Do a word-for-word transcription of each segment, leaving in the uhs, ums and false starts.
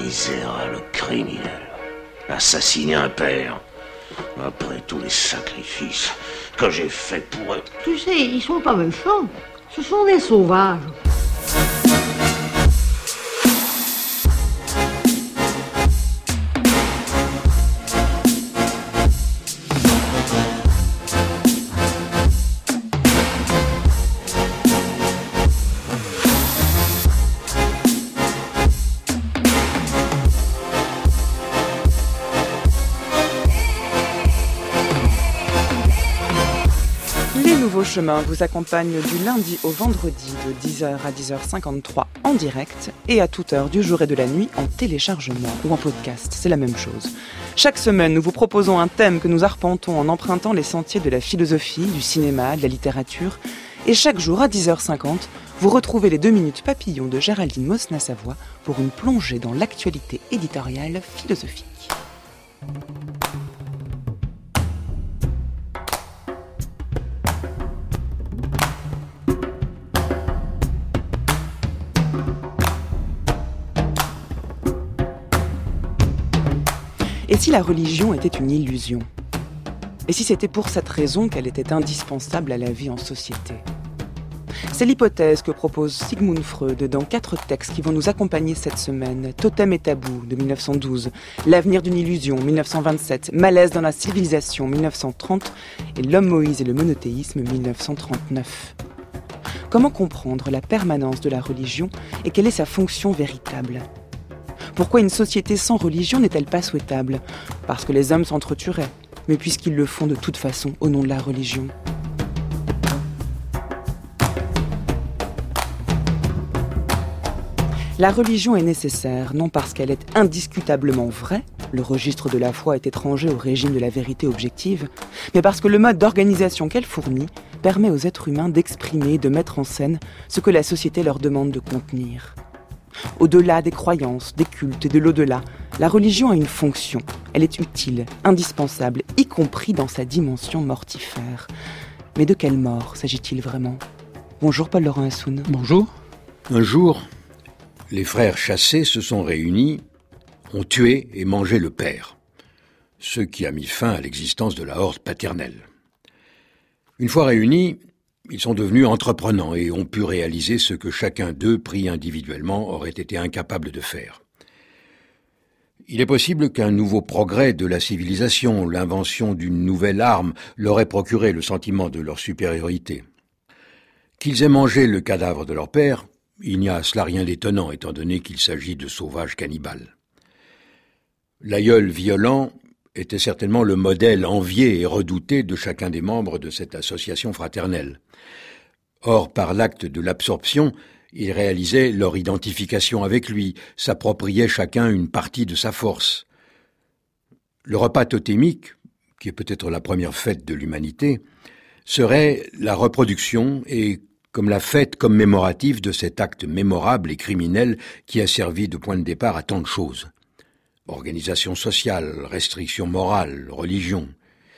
Misérable criminel. Assassiner un père. Après tous les sacrifices que j'ai faits pour eux. Tu sais, ils sont pas méchants. Ce sont des sauvages. Chemin vous accompagne du lundi au vendredi de dix heures à dix heures cinquante-trois en direct et à toute heure du jour et de la nuit en téléchargement ou en podcast, c'est la même chose. Chaque semaine, nous vous proposons un thème que nous arpentons en empruntant les sentiers de la philosophie, du cinéma, de la littérature. Et chaque jour à dix heures cinquante, vous retrouvez les deux minutes papillons de Géraldine Mosna-Savoie pour une plongée dans l'actualité éditoriale philosophique. Et si la religion était une illusion ? Et si c'était pour cette raison qu'elle était indispensable à la vie en société ? C'est l'hypothèse que propose Sigmund Freud dans quatre textes qui vont nous accompagner cette semaine. Totem et tabou de dix-neuf cent douze, L'avenir d'une illusion dix-neuf cent vingt-sept, Malaise dans la civilisation dix-neuf cent trente et L'homme Moïse et le monothéisme dix-neuf cent trente-neuf. Comment comprendre la permanence de la religion et quelle est sa fonction véritable ? Pourquoi une société sans religion n'est-elle pas souhaitable ? Parce que les hommes s'entretueraient, mais puisqu'ils le font de toute façon au nom de la religion. La religion est nécessaire, non parce qu'elle est indiscutablement vraie, le registre de la foi est étranger au régime de la vérité objective, mais parce que le mode d'organisation qu'elle fournit permet aux êtres humains d'exprimer et de mettre en scène ce que la société leur demande de contenir. Au-delà des croyances, des cultes et de l'au-delà, la religion a une fonction. Elle est utile, indispensable, y compris dans sa dimension mortifère. Mais de quelle mort s'agit-il vraiment ? Bonjour Paul-Laurent Assoun. Bonjour. Un jour, les frères Chassé se sont réunis, ont tué et mangé le père, ce qui a mis fin à l'existence de la horde paternelle. Une fois réunis, ils sont devenus entreprenants et ont pu réaliser ce que chacun d'eux, pris individuellement, aurait été incapable de faire. Il est possible qu'un nouveau progrès de la civilisation, l'invention d'une nouvelle arme, leur ait procuré le sentiment de leur supériorité. Qu'ils aient mangé le cadavre de leur père, il n'y a à cela rien d'étonnant, étant donné qu'il s'agit de sauvages cannibales. L'aïeul violent était certainement le modèle envié et redouté de chacun des membres de cette association fraternelle. Or, par l'acte de l'absorption, ils réalisaient leur identification avec lui, s'appropriaient chacun une partie de sa force. Le repas totémique, qui est peut-être la première fête de l'humanité, serait la reproduction et comme la fête commémorative de cet acte mémorable et criminel qui a servi de point de départ à tant de choses. Organisation sociale, restrictions morales, religion.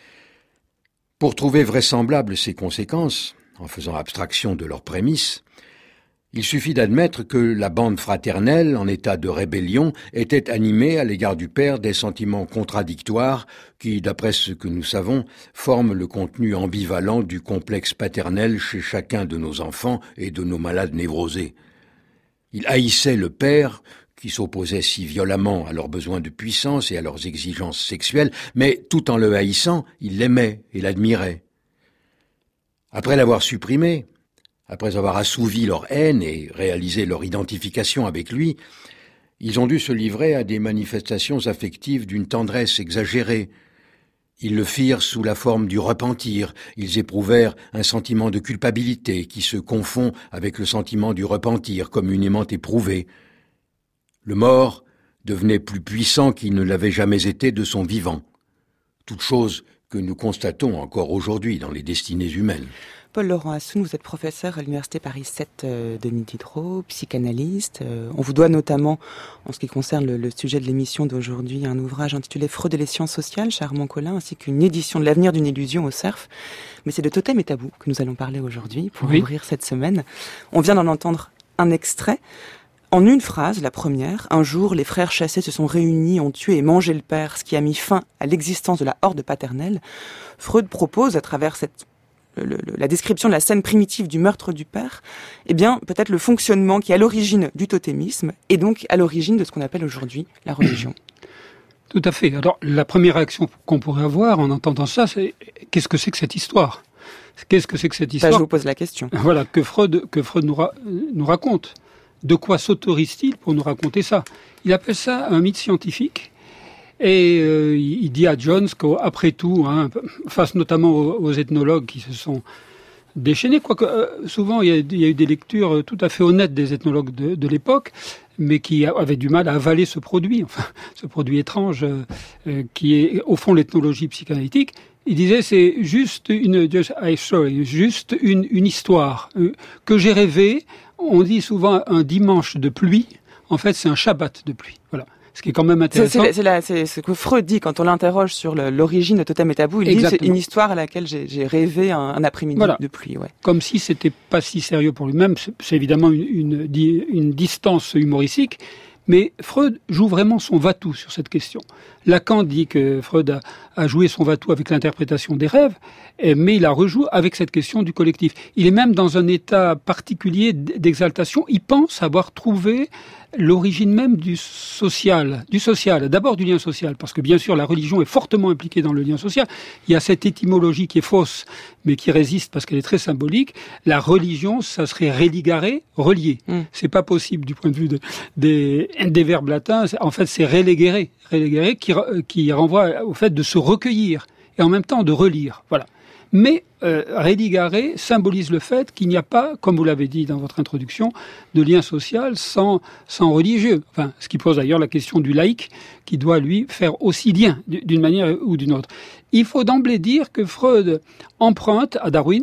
Pour trouver vraisemblables ces conséquences, en faisant abstraction de leurs prémices, il suffit d'admettre que la bande fraternelle, en état de rébellion, était animée à l'égard du père des sentiments contradictoires qui, d'après ce que nous savons, forment le contenu ambivalent du complexe paternel chez chacun de nos enfants et de nos malades névrosés. Il haïssait le père, qui s'opposaient si violemment à leurs besoins de puissance et à leurs exigences sexuelles, mais tout en le haïssant, ils l'aimaient et l'admiraient. Après l'avoir supprimé, après avoir assouvi leur haine et réalisé leur identification avec lui, ils ont dû se livrer à des manifestations affectives d'une tendresse exagérée. Ils le firent sous la forme du repentir, ils éprouvèrent un sentiment de culpabilité qui se confond avec le sentiment du repentir communément éprouvé. Le mort devenait plus puissant qu'il ne l'avait jamais été de son vivant. Toute chose que nous constatons encore aujourd'hui dans les destinées humaines. Paul-Laurent Assoun, vous êtes professeur à l'Université Paris sept euh, Denis Diderot, psychanalyste. Euh, on vous doit notamment, en ce qui concerne le, le sujet de l'émission d'aujourd'hui, un ouvrage intitulé Freud et les sciences sociales, chez Armand Collin, ainsi qu'une édition de L'avenir d'une illusion au Cerf. Mais c'est de Totem et tabou que nous allons parler aujourd'hui pour oui. ouvrir cette semaine. On vient d'en entendre un extrait. En une phrase, la première, un jour, les frères Chassé se sont réunis, ont tué et mangé le père, ce qui a mis fin à l'existence de la horde paternelle. Freud propose, à travers cette, le, le, la description de la scène primitive du meurtre du père, eh bien, peut-être le fonctionnement qui est à l'origine du totémisme, et donc à l'origine de ce qu'on appelle aujourd'hui la religion. Tout à fait. Alors, la première réaction qu'on pourrait avoir en entendant ça, c'est qu'est-ce que c'est que cette histoire ? Qu'est-ce que c'est que cette histoire ? Ça, je vous pose la question. Voilà, que Freud, que Freud nous, ra- nous raconte. De quoi s'autorise-t-il pour nous raconter ça ? Il appelle ça un mythe scientifique. Et euh, il dit à Jones qu'après tout, hein, face notamment aux, aux ethnologues qui se sont déchaînés, quoique euh, souvent il y, a, il y a eu des lectures tout à fait honnêtes des ethnologues de, de l'époque, mais qui avaient du mal à avaler ce produit, enfin ce produit étrange euh, qui est au fond l'ethnologie psychanalytique. Il disait c'est juste une just, sorry, juste une, une histoire euh, que j'ai rêvée. On dit souvent un dimanche de pluie. En fait, c'est un Shabbat de pluie. Voilà. Ce qui est quand même intéressant. C'est, c'est, c'est, c'est ce que Freud dit quand on l'interroge sur le, l'origine de Totem et Tabou. Il Exactement. dit c'est une histoire à laquelle j'ai, j'ai rêvé un, un après-midi voilà. de pluie. Ouais. Comme si c'était pas si sérieux pour lui-même. C'est, c'est évidemment une, une, une distance humoristique. Mais Freud joue vraiment son va-tout sur cette question. Lacan dit que Freud a, a joué son va-tout avec l'interprétation des rêves, mais il la rejoue avec cette question du collectif. Il est même dans un état particulier d'exaltation. Il pense avoir trouvé l'origine même du social, du social, d'abord du lien social, parce que bien sûr la religion est fortement impliquée dans le lien social. Il y a cette étymologie qui est fausse, mais qui résiste parce qu'elle est très symbolique. La religion, ça serait religare, relier. Mm. C'est pas possible du point de vue de, des, des verbes latins. En fait, c'est relegere, relegere qui, qui renvoie au fait de se recueillir et en même temps de relire. Voilà. Mais euh, religare symbolise le fait qu'il n'y a pas, comme vous l'avez dit dans votre introduction, de lien social sans, sans religieux. Enfin, ce qui pose d'ailleurs la question du laïc, qui doit, lui, faire aussi lien d'une manière ou d'une autre. Il faut d'emblée dire que Freud emprunte à Darwin.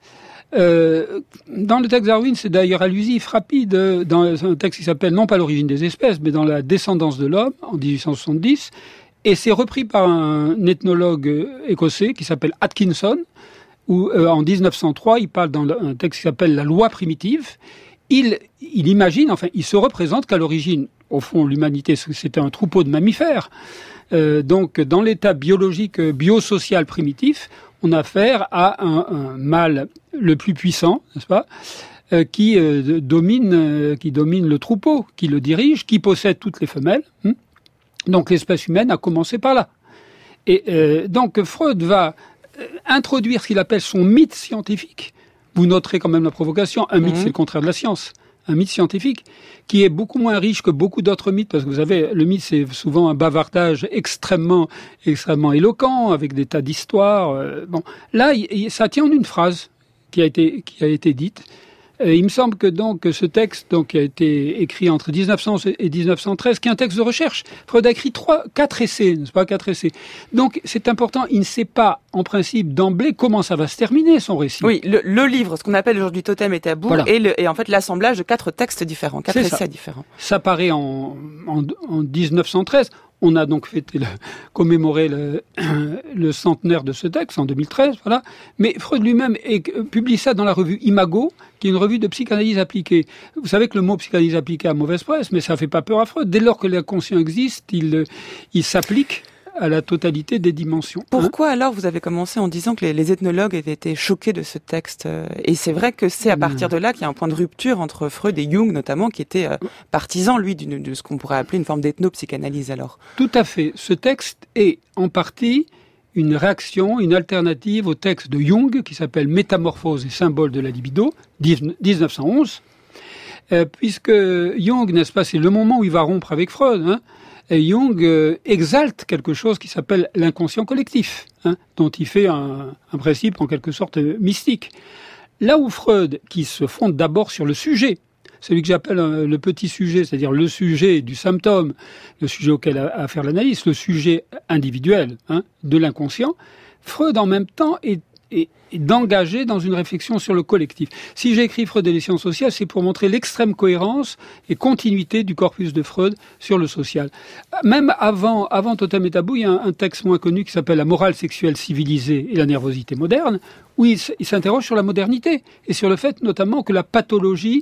Euh, dans le texte Darwin, c'est d'ailleurs allusif, rapide, dans un texte qui s'appelle non pas l'origine des espèces, mais dans la descendance de l'homme, en dix-huit cent soixante-dix, et c'est repris par un ethnologue écossais qui s'appelle Atkinson, où euh, en dix-neuf cent trois, il parle dans un texte qui s'appelle La loi primitive. Il, il imagine, enfin, il se représente qu'à l'origine, au fond, l'humanité, c'était un troupeau de mammifères. Euh, donc, dans l'état biologique, biosocial primitif, on a affaire à un, un mâle le plus puissant, n'est-ce pas, euh, qui, euh, domine, euh, qui domine le troupeau, qui le dirige, qui possède toutes les femelles. Hein. Donc l'espèce humaine a commencé par là. Et euh, donc Freud va euh, introduire ce qu'il appelle son mythe scientifique. Vous noterez quand même la provocation. Un mythe, mmh. c'est le contraire de la science. Un mythe scientifique qui est beaucoup moins riche que beaucoup d'autres mythes, parce que vous savez, le mythe, c'est souvent un bavardage extrêmement, extrêmement éloquent, avec des tas d'histoires. Euh, bon, là, il, ça tient en une phrase qui a été, qui a été dite. Euh, il me semble que donc ce texte, donc, qui a été écrit entre dix-neuf cents et dix-neuf cent treize, qui est un texte de recherche. Freud a écrit trois, quatre essais, n'est-ce pas, quatre essais. Donc, c'est important. Il ne sait pas, en principe, d'emblée, comment ça va se terminer, son récit. Oui, le, le livre, ce qu'on appelle aujourd'hui Totem et Tabou, voilà. est, le, est en fait l'assemblage de quatre textes différents, quatre c'est essais ça. différents. Ça paraît en, en, en dix-neuf cent treize. On a donc fêté le, commémoré le, le centenaire de ce texte en deux mille treize, voilà. Mais Freud lui-même est, publie ça dans la revue Imago, qui est une revue de psychanalyse appliquée. Vous savez que le mot psychanalyse appliquée a mauvaise presse, mais ça fait pas peur à Freud. Dès lors que l'inconscient existe, il, il s'applique à la totalité des dimensions. Pourquoi hein alors vous avez commencé en disant que les, les ethnologues avaient été choqués de ce texte ? Et c'est vrai que c'est à partir de là qu'il y a un point de rupture entre Freud et Jung notamment, qui était euh, partisan, lui, d'une, de ce qu'on pourrait appeler une forme d'ethnopsychanalyse alors. Tout à fait. Ce texte est en partie une réaction, une alternative au texte de Jung, qui s'appelle Métamorphose et symbole de la libido, dix-neuf cent onze, euh, puisque Jung, n'est-ce pas, c'est le moment où il va rompre avec Freud, hein. Et Jung euh, exalte quelque chose qui s'appelle l'inconscient collectif, hein, dont il fait un, un principe en quelque sorte mystique. Là où Freud, qui se fonde d'abord sur le sujet, celui que j'appelle euh, le petit sujet, c'est-à-dire le sujet du symptôme, le sujet auquel a à faire l'analyse, le sujet individuel hein, de l'inconscient, Freud en même temps est et d'engager dans une réflexion sur le collectif. Si j'écris Freud et les sciences sociales, c'est pour montrer l'extrême cohérence et continuité du corpus de Freud sur le social. Même avant, avant Totem et Tabou, il y a un, un texte moins connu qui s'appelle « La morale sexuelle civilisée et la nervosité moderne », où il, il s'interroge sur la modernité et sur le fait notamment que la pathologie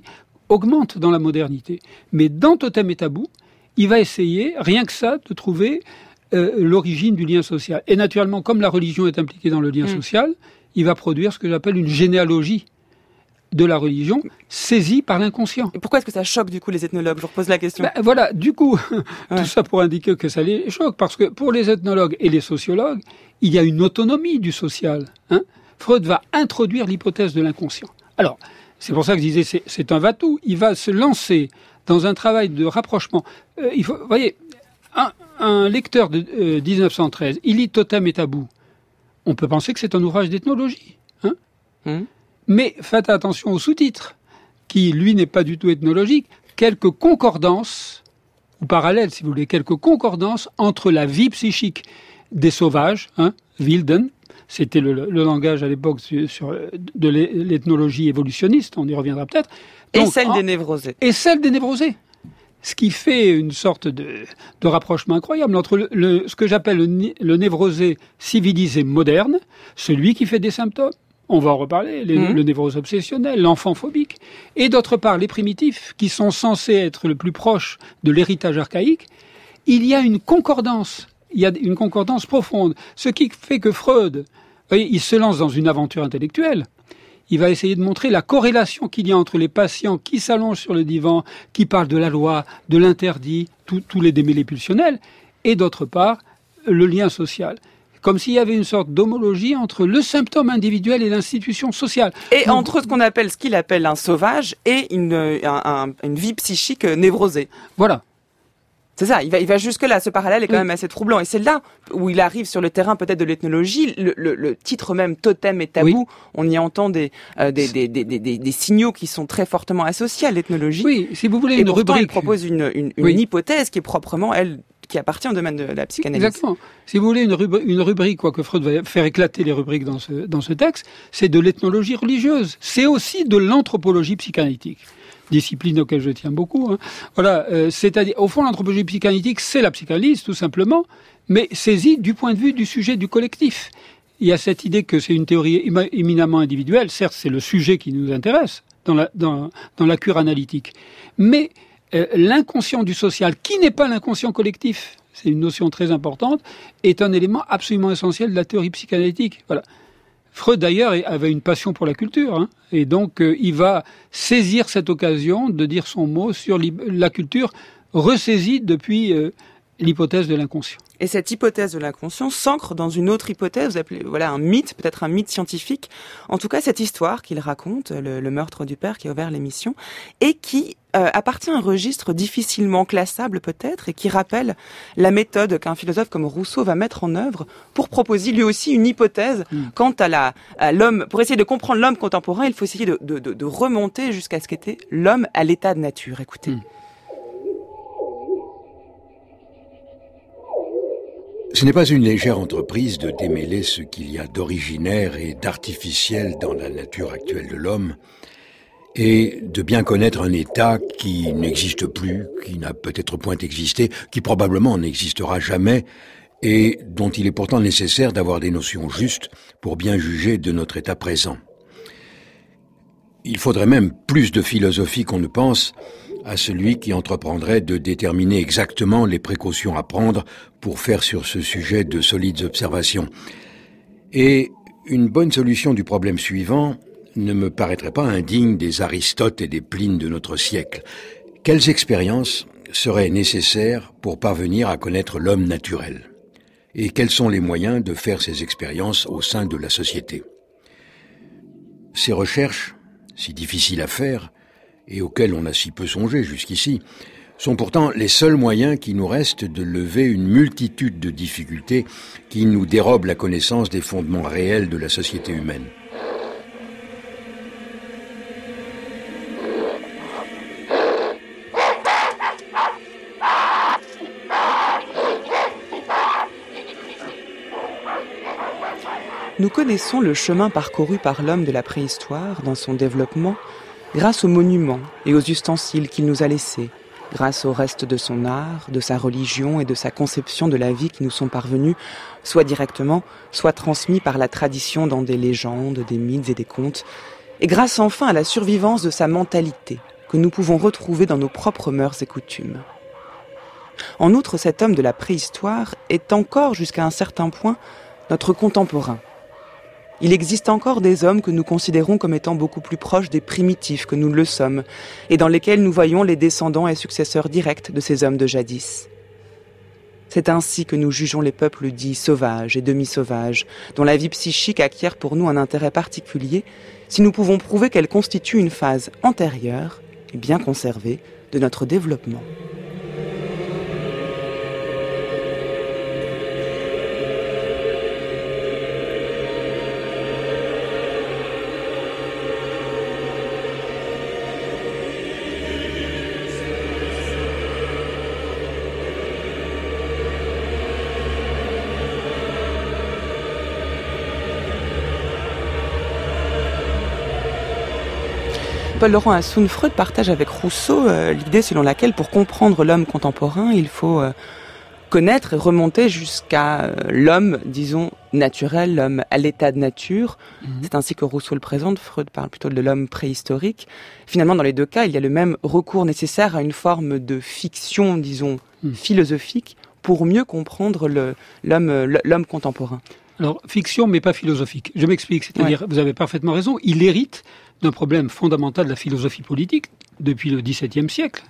augmente dans la modernité. Mais dans Totem et Tabou, il va essayer, rien que ça, de trouver euh, l'origine du lien social. Et naturellement, comme la religion est impliquée dans le lien mmh. social, il va produire ce que j'appelle une généalogie de la religion, saisie par l'inconscient. Et pourquoi est-ce que ça choque du coup les ethnologues ? Je vous repose la question. Ben, voilà, du coup, ouais. tout ça pour indiquer que ça les choque, parce que pour les ethnologues et les sociologues, il y a une autonomie du social. Hein. Freud va introduire l'hypothèse de l'inconscient. Alors, c'est pour ça que je disais, c'est, c'est un va-tout. Il va se lancer dans un travail de rapprochement. Euh, il faut, vous voyez, un, un lecteur de euh, dix-neuf cent treize, il lit Totem et Tabou. On peut penser que c'est un ouvrage d'ethnologie. Hein. Mmh. Mais faites attention au sous-titre, qui, lui, n'est pas du tout ethnologique. Quelques concordances, ou parallèles, si vous voulez, quelques concordances entre la vie psychique des sauvages, hein, Wilden, c'était le, le langage à l'époque sur, sur, de l'ethnologie évolutionniste, on y reviendra peut-être. Donc, et celle en, des névrosés. Et celle des névrosés. Ce qui fait une sorte de, de rapprochement incroyable entre le, le, ce que j'appelle le, le névrosé civilisé moderne, celui qui fait des symptômes, on va en reparler, les, mmh. le névrose obsessionnel, l'enfant phobique, et d'autre part les primitifs, qui sont censés être le plus proche de l'héritage archaïque. Il y a une concordance, il y a une concordance profonde, ce qui fait que Freud, voyez, il se lance dans une aventure intellectuelle. Il va essayer de montrer la corrélation qu'il y a entre les patients qui s'allongent sur le divan, qui parlent de la loi, de l'interdit, tous les démêlés pulsionnels, et d'autre part, le lien social. Comme s'il y avait une sorte d'homologie entre le symptôme individuel et l'institution sociale. Et Donc, entre ce qu'on appelle, ce qu'il appelle un sauvage et une, un, un, une vie psychique névrosée. Voilà. C'est ça, il va, il va jusque-là. Ce parallèle est quand oui. même assez troublant. Et c'est là où il arrive sur le terrain peut-être de l'ethnologie. Le, le, le titre même, Totem et Tabou, oui. on y entend des, euh, des, des, des, des, des, des signaux qui sont très fortement associés à l'ethnologie. Oui, si vous voulez et une pourtant, rubrique... il propose une, une, une oui. hypothèse qui est proprement, elle, qui appartient au domaine de la psychanalyse. Exactement. Si vous voulez une rubrique, une rubrique, quoi que Freud va faire éclater les rubriques dans ce, dans ce texte, c'est de l'ethnologie religieuse. C'est aussi de l'anthropologie psychanalytique. Discipline auquel je tiens beaucoup. Hein. Voilà, euh, c'est-à-dire, au fond, l'anthropologie psychanalytique, c'est la psychanalyse, tout simplement, mais saisie du point de vue du sujet du collectif. Il y a cette idée que c'est une théorie éminemment individuelle. Certes, c'est le sujet qui nous intéresse dans la, dans, dans la cure analytique. Mais euh, l'inconscient du social, qui n'est pas l'inconscient collectif, c'est une notion très importante, est un élément absolument essentiel de la théorie psychanalytique. Voilà. Freud, d'ailleurs, avait une passion pour la culture, hein, et donc euh, il va saisir cette occasion de dire son mot sur la culture ressaisie depuis euh, l'hypothèse de l'inconscient. Et cette hypothèse de l'inconscient s'ancre dans une autre hypothèse, vous appelez, voilà, un mythe, peut-être un mythe scientifique. En tout cas, cette histoire qu'il raconte, le, le meurtre du père qui a ouvert l'émission, et qui euh, appartient à un registre difficilement classable peut-être, et qui rappelle la méthode qu'un philosophe comme Rousseau va mettre en œuvre pour proposer lui aussi une hypothèse mmh. quant à, la, à l'homme. Pour essayer de comprendre l'homme contemporain, il faut essayer de, de, de, de remonter jusqu'à ce qu'était l'homme à l'état de nature. Écoutez. Mmh. Ce n'est pas une légère entreprise de démêler ce qu'il y a d'originaire et d'artificiel dans la nature actuelle de l'homme, et de bien connaître un état qui n'existe plus, qui n'a peut-être point existé, qui probablement n'existera jamais, et dont il est pourtant nécessaire d'avoir des notions justes pour bien juger de notre état présent. Il faudrait même plus de philosophie qu'on ne pense à celui qui entreprendrait de déterminer exactement les précautions à prendre pour faire sur ce sujet de solides observations. Et une bonne solution du problème suivant ne me paraîtrait pas indigne des Aristotes et des Plines de notre siècle. Quelles expériences seraient nécessaires pour parvenir à connaître l'homme naturel? Et quels sont les moyens de faire ces expériences au sein de la société? Ces recherches, si difficiles à faire, et auxquels on a si peu songé jusqu'ici, sont pourtant les seuls moyens qui nous restent de lever une multitude de difficultés qui nous dérobent la connaissance des fondements réels de la société humaine. Nous connaissons le chemin parcouru par l'homme de la préhistoire dans son développement grâce aux monuments et aux ustensiles qu'il nous a laissés, grâce au reste de son art, de sa religion et de sa conception de la vie qui nous sont parvenus, soit directement, soit transmis par la tradition dans des légendes, des mythes et des contes, et grâce enfin à la survivance de sa mentalité, que nous pouvons retrouver dans nos propres mœurs et coutumes. En outre, cet homme de la préhistoire est encore, jusqu'à un certain point, notre contemporain. Il existe encore des hommes que nous considérons comme étant beaucoup plus proches des primitifs que nous le sommes, et dans lesquels nous voyons les descendants et successeurs directs de ces hommes de jadis. C'est ainsi que nous jugeons les peuples dits sauvages et demi-sauvages, dont la vie psychique acquiert pour nous un intérêt particulier, si nous pouvons prouver qu'elle constitue une phase antérieure et bien conservée de notre développement. Paul-Laurent Assoun, Freud partage avec Rousseau euh, l'idée selon laquelle pour comprendre l'homme contemporain, il faut euh, connaître et remonter jusqu'à euh, l'homme, disons, naturel, l'homme à l'état de nature. Mmh. C'est ainsi que Rousseau le présente. Freud parle plutôt de l'homme préhistorique. Finalement, dans les deux cas, il y a le même recours nécessaire à une forme de fiction, disons, mmh. philosophique, pour mieux comprendre le, l'homme, l'homme contemporain. Alors, fiction, mais pas philosophique. Je m'explique, c'est-à-dire, ouais. Vous avez parfaitement raison, il hérite d'un problème fondamental de la philosophie politique depuis le dix-septième siècle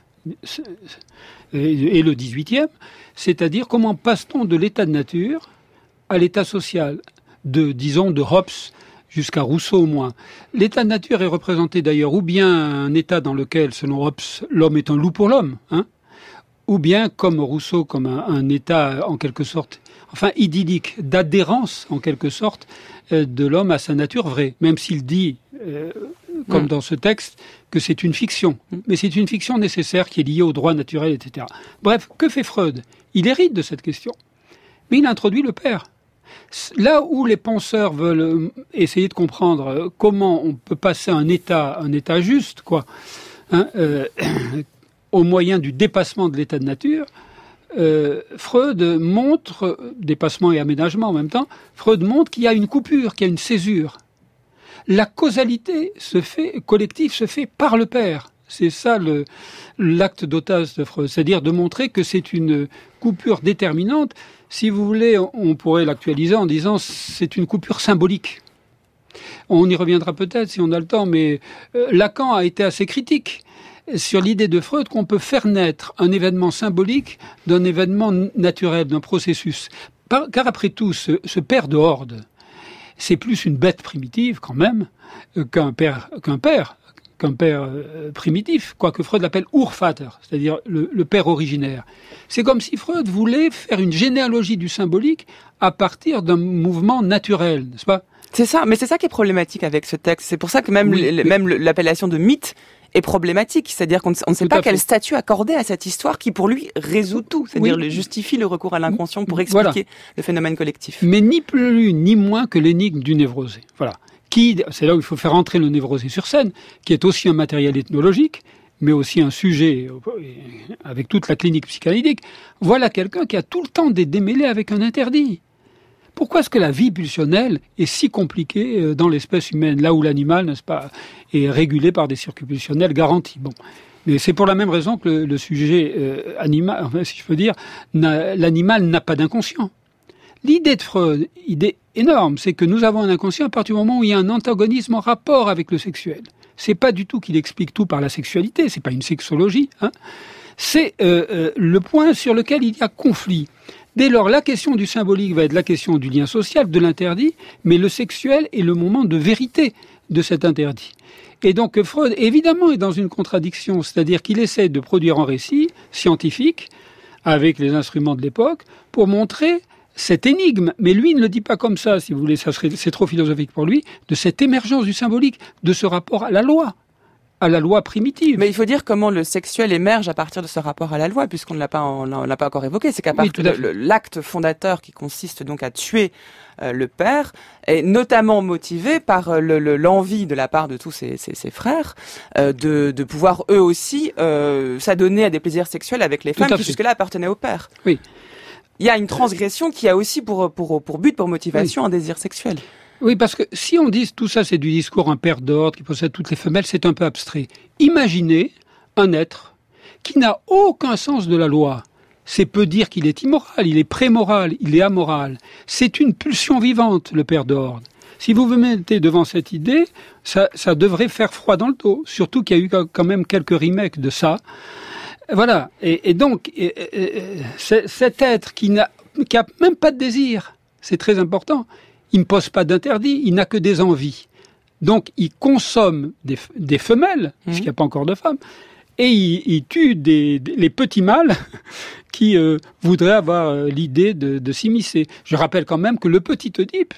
et le dix-huitième, c'est-à-dire comment passe-t-on de l'état de nature à l'état social, de, disons, de Hobbes jusqu'à Rousseau au moins. L'état de nature est représenté d'ailleurs ou bien un état dans lequel, selon Hobbes, l'homme est un loup pour l'homme, hein, ou bien, comme Rousseau, comme un, un état en quelque sorte, enfin idyllique, d'adhérence en quelque sorte euh, de l'homme à sa nature vraie, même s'il dit, euh, comme mmh. dans ce texte, que c'est une fiction. Mmh. Mais c'est une fiction nécessaire qui est liée au droit naturel, et cetera. Bref, que fait Freud ? Il hérite de cette question, mais il introduit le père. Là où les penseurs veulent essayer de comprendre comment on peut passer un état, un état juste, quoi, hein, euh, au moyen du dépassement de l'état de nature, euh, Freud montre, dépassement et aménagement en même temps, Freud montre qu'il y a une coupure, qu'il y a une césure. La causalité se fait, collective se fait par le père. C'est ça le, l'acte d'autage de Freud, c'est-à-dire de montrer que c'est une coupure déterminante. Si vous voulez, on pourrait l'actualiser en disant c'est une coupure symbolique. On y reviendra peut-être si on a le temps, mais euh, Lacan a été assez critique sur l'idée de Freud qu'on peut faire naître un événement symbolique d'un événement naturel, d'un processus. Par, car après tout, ce, ce père de horde, c'est plus une bête primitive quand même euh, qu'un père, qu'un père, qu'un père euh, primitif, quoique Freud l'appelle Urvater, c'est-à-dire le, le père originaire. C'est comme si Freud voulait faire une généalogie du symbolique à partir d'un mouvement naturel, n'est-ce pas ? C'est ça, mais c'est ça qui est problématique avec ce texte. C'est pour ça que même, oui, l- mais... même l'appellation de mythe est problématique, c'est-à-dire qu'on ne sait pas quel statut accorder à cette histoire qui, pour lui, résout tout, c'est-à-dire oui. justifie le recours à l'inconscient pour expliquer voilà. le phénomène collectif. Mais ni plus ni moins que l'énigme du névrosé. Voilà. Qui, c'est là où il faut faire entrer le névrosé sur scène, qui est aussi un matériel ethnologique, mais aussi un sujet avec toute la clinique psychanalytique. Voilà quelqu'un qui a tout le temps des démêlés avec un interdit. Pourquoi est-ce que la vie pulsionnelle est si compliquée dans l'espèce humaine, là où l'animal, n'est-ce pas, est régulé par des circuits pulsionnels garantis ? Bon. Mais c'est pour la même raison que le, le sujet euh, animal, enfin, si je peux dire, n'a, l'animal n'a pas d'inconscient. L'idée de Freud, idée énorme, c'est que nous avons un inconscient à partir du moment où il y a un antagonisme en rapport avec le sexuel. C'est pas du tout qu'il explique tout par la sexualité, c'est pas une sexologie, hein. C'est euh, euh, le point sur lequel il y a conflit. Dès lors, la question du symbolique va être la question du lien social, de l'interdit, mais le sexuel est le moment de vérité de cet interdit. Et donc Freud, évidemment, est dans une contradiction, c'est-à-dire qu'il essaie de produire un récit scientifique, avec les instruments de l'époque, pour montrer cette énigme, mais lui ne le dit pas comme ça, si vous voulez, ça serait, c'est trop philosophique pour lui, de cette émergence du symbolique, de ce rapport à la loi. À la loi primitive. Mais il faut dire comment le sexuel émerge à partir de ce rapport à la loi, puisqu'on ne l'a pas, on l'a pas encore évoqué. C'est qu'à partir oui, de l'acte fondateur qui consiste donc à tuer euh, le père est notamment motivé par le, le, l'envie de la part de tous ses, ses, ses frères euh, de, de pouvoir eux aussi euh, s'adonner à des plaisirs sexuels avec les femmes qui jusque-là appartenaient au père. Oui. Il y a une transgression qui a aussi pour, pour, pour but, pour motivation, oui. un désir sexuel. Oui, parce que si on dit tout ça, c'est du discours un père d'ordre qui possède toutes les femelles, c'est un peu abstrait. Imaginez un être qui n'a aucun sens de la loi. C'est peu dire qu'il est immoral, il est prémoral, il est amoral. C'est une pulsion vivante, le père d'ordre. Si vous vous mettez devant cette idée, ça, ça devrait faire froid dans le dos. Surtout qu'il y a eu quand même quelques remakes de ça. Voilà. Et, et donc, et, et, c'est, cet être qui n'a, qui a même pas de désir, c'est très important. Il ne pose pas d'interdit, il n'a que des envies. Donc, il consomme des, des femelles, mmh. puisqu'il n'y a pas encore de femmes, et il, il tue des, des, les petits mâles qui euh, voudraient avoir euh, l'idée de, de s'immiscer. Je rappelle quand même que le petit Oedipe,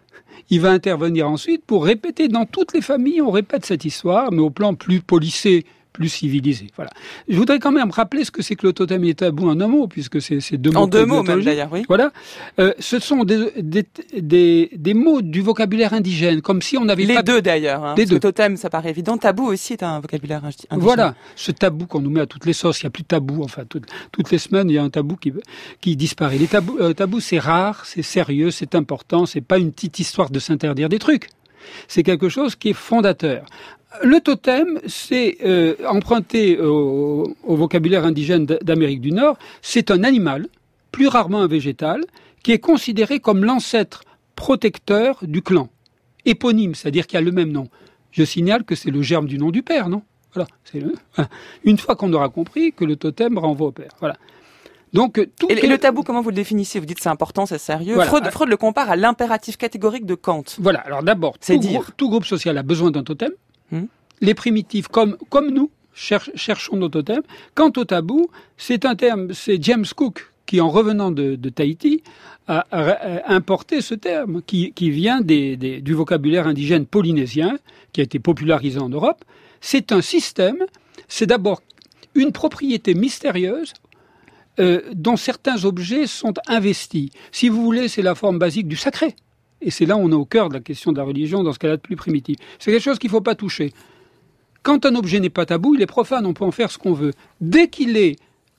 il va intervenir ensuite pour répéter dans toutes les familles, on répète cette histoire, mais au plan plus policé, plus civilisé. Voilà. Je voudrais quand même rappeler ce que c'est que le totem et le tabou en un mot, puisque c'est, c'est deux mots. En deux mots même d'ailleurs, oui. Voilà. Euh, ce sont des, des, des, des mots du vocabulaire indigène, comme si on avait les pas... deux d'ailleurs. Hein, les deux. Le totem, ça paraît évident. Tabou aussi est un vocabulaire indigène. Voilà. Ce tabou qu'on nous met à toutes les sauces, il n'y a plus de tabou. Enfin, toutes, toutes les semaines, il y a un tabou qui, qui disparaît. Les tabous, euh, tabou, c'est rare, c'est sérieux, c'est important. C'est pas une petite histoire de s'interdire des trucs. C'est quelque chose qui est fondateur. Le totem, c'est euh, emprunté au, au vocabulaire indigène d'Amérique du Nord, c'est un animal, plus rarement un végétal, qui est considéré comme l'ancêtre protecteur du clan. Éponyme, c'est-à-dire qu'il a le même nom. Je signale que c'est le germe du nom du père, non ? Voilà, c'est le... Une fois qu'on aura compris que le totem renvoie au père. Voilà. Donc, tout et, et le tabou, comment vous le définissez ? Vous dites c'est important, c'est sérieux. Voilà. Freud, Freud le compare à l'impératif catégorique de Kant. Voilà, alors d'abord, c'est tout, dire. Groupe, tout groupe social a besoin d'un totem. Les primitifs, comme, comme nous, cher, cherchons nos totems. Quant au tabou, c'est un terme, c'est James Cook qui, en revenant de, de Tahiti, a, a, a importé ce terme, qui, qui vient des, des, du vocabulaire indigène polynésien, qui a été popularisé en Europe. C'est un système, c'est d'abord une propriété mystérieuse euh, dont certains objets sont investis. Si vous voulez, c'est la forme basique du sacré. Et c'est là où on est au cœur de la question de la religion, dans ce cas-là de plus primitif. C'est quelque chose qu'il ne faut pas toucher. Quand un objet n'est pas tabou, il est profane, on peut en faire ce qu'on veut. Dès qu'il est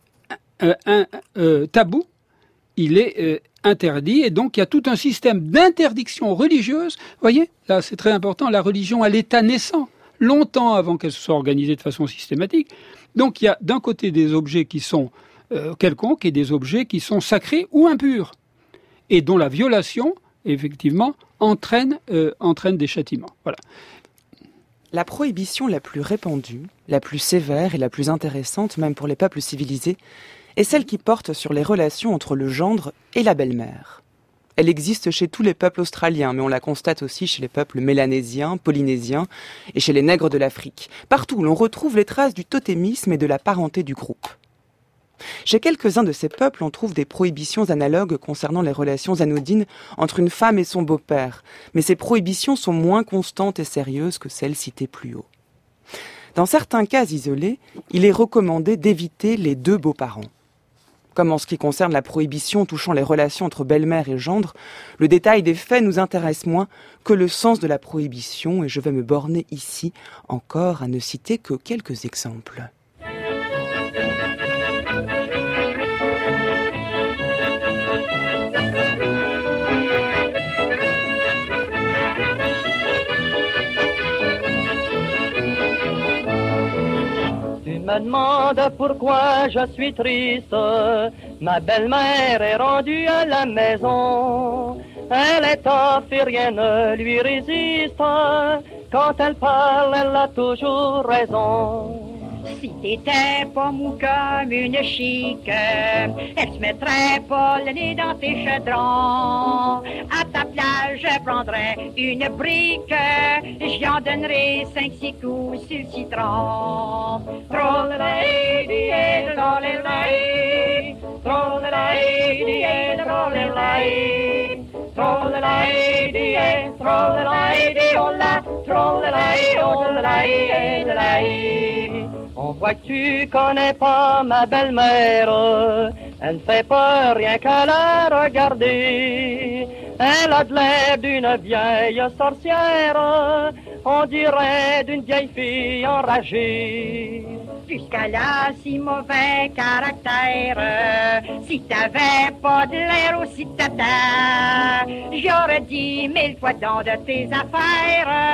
euh, un, euh, tabou, il est euh, interdit, et donc il y a tout un système d'interdiction religieuse. Vous voyez, là c'est très important, la religion à l'état naissant, longtemps avant qu'elle se soit organisée de façon systématique. Donc il y a d'un côté des objets qui sont euh, quelconques et des objets qui sont sacrés ou impurs, et dont la violation, effectivement, entraîne, euh, entraîne des châtiments. Voilà. La prohibition la plus répandue, la plus sévère et la plus intéressante, même pour les peuples civilisés, est celle qui porte sur les relations entre le gendre et la belle-mère. Elle existe chez tous les peuples australiens, mais on la constate aussi chez les peuples mélanésiens, polynésiens et chez les nègres de l'Afrique. Partout, l'on retrouve les traces du totémisme et de la parenté du groupe. Chez quelques-uns de ces peuples, on trouve des prohibitions analogues concernant les relations anodines entre une femme et son beau-père, mais ces prohibitions sont moins constantes et sérieuses que celles citées plus haut. Dans certains cas isolés, il est recommandé d'éviter les deux beaux-parents. Comme en ce qui concerne la prohibition touchant les relations entre belle-mère et gendre, le détail des faits nous intéresse moins que le sens de la prohibition, et je vais me borner ici encore à ne citer que quelques exemples. Me demande pourquoi je suis triste. Ma belle-mère est rendue à la maison. Elle est off et rien ne lui résiste. Quand elle parle, elle a toujours raison. Si t'étais pas mou comme une chique, elle se mettrait pas le nez dans tes chaudrons. À ta place, je prendrais une brique, j'y en donnerais cinq, six coups sur le citron. Troll-a-lady, troll-a-lady, troll-a-lady, troll-a-lady, troll-a-lady, troll-a-lady, oh la, troll-a-lady, oh la, on voit que tu connais pas ma belle-mère, elle ne fait pas rien qu'à la regarder. Elle a de l'air d'une vieille sorcière, on dirait d'une vieille fille enragée. Puisqu'elle a si mauvais caractère, si t'avais pas de l'air aussi tata, j'aurais dit mille fois dans de tes affaires,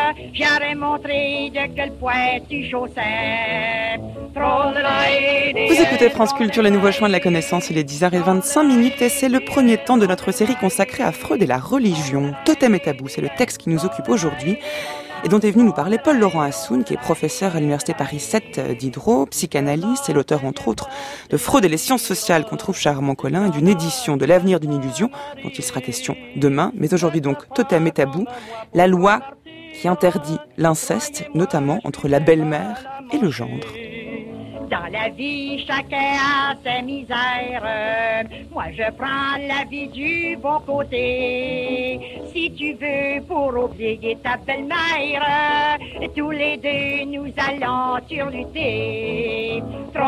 j'aurais montré de quel poids tu chaussais. Vous écoutez France Culture, les nouveaux chemins de la connaissance, il est dix heures vingt-cinq minutes et c'est le premier temps de notre série consacrée à Freud et la religion. Totem et tabou, c'est le texte qui nous occupe aujourd'hui et dont est venu nous parler Paul-Laurent Assoun, qui est professeur à l'université Paris sept Diderot, psychanalyste et l'auteur entre autres de Freud et les sciences sociales qu'on trouve chez Armand Collin et d'une édition de L'avenir d'une illusion dont il sera question demain. Mais aujourd'hui donc, Totem et tabou, la loi qui interdit l'inceste, notamment entre la belle-mère et le gendre. Dans la vie, chacun a ses misères. Moi, je prends la vie du bon côté. Si tu veux, pour oublier ta belle-mère, tous les deux, nous allons surlutter.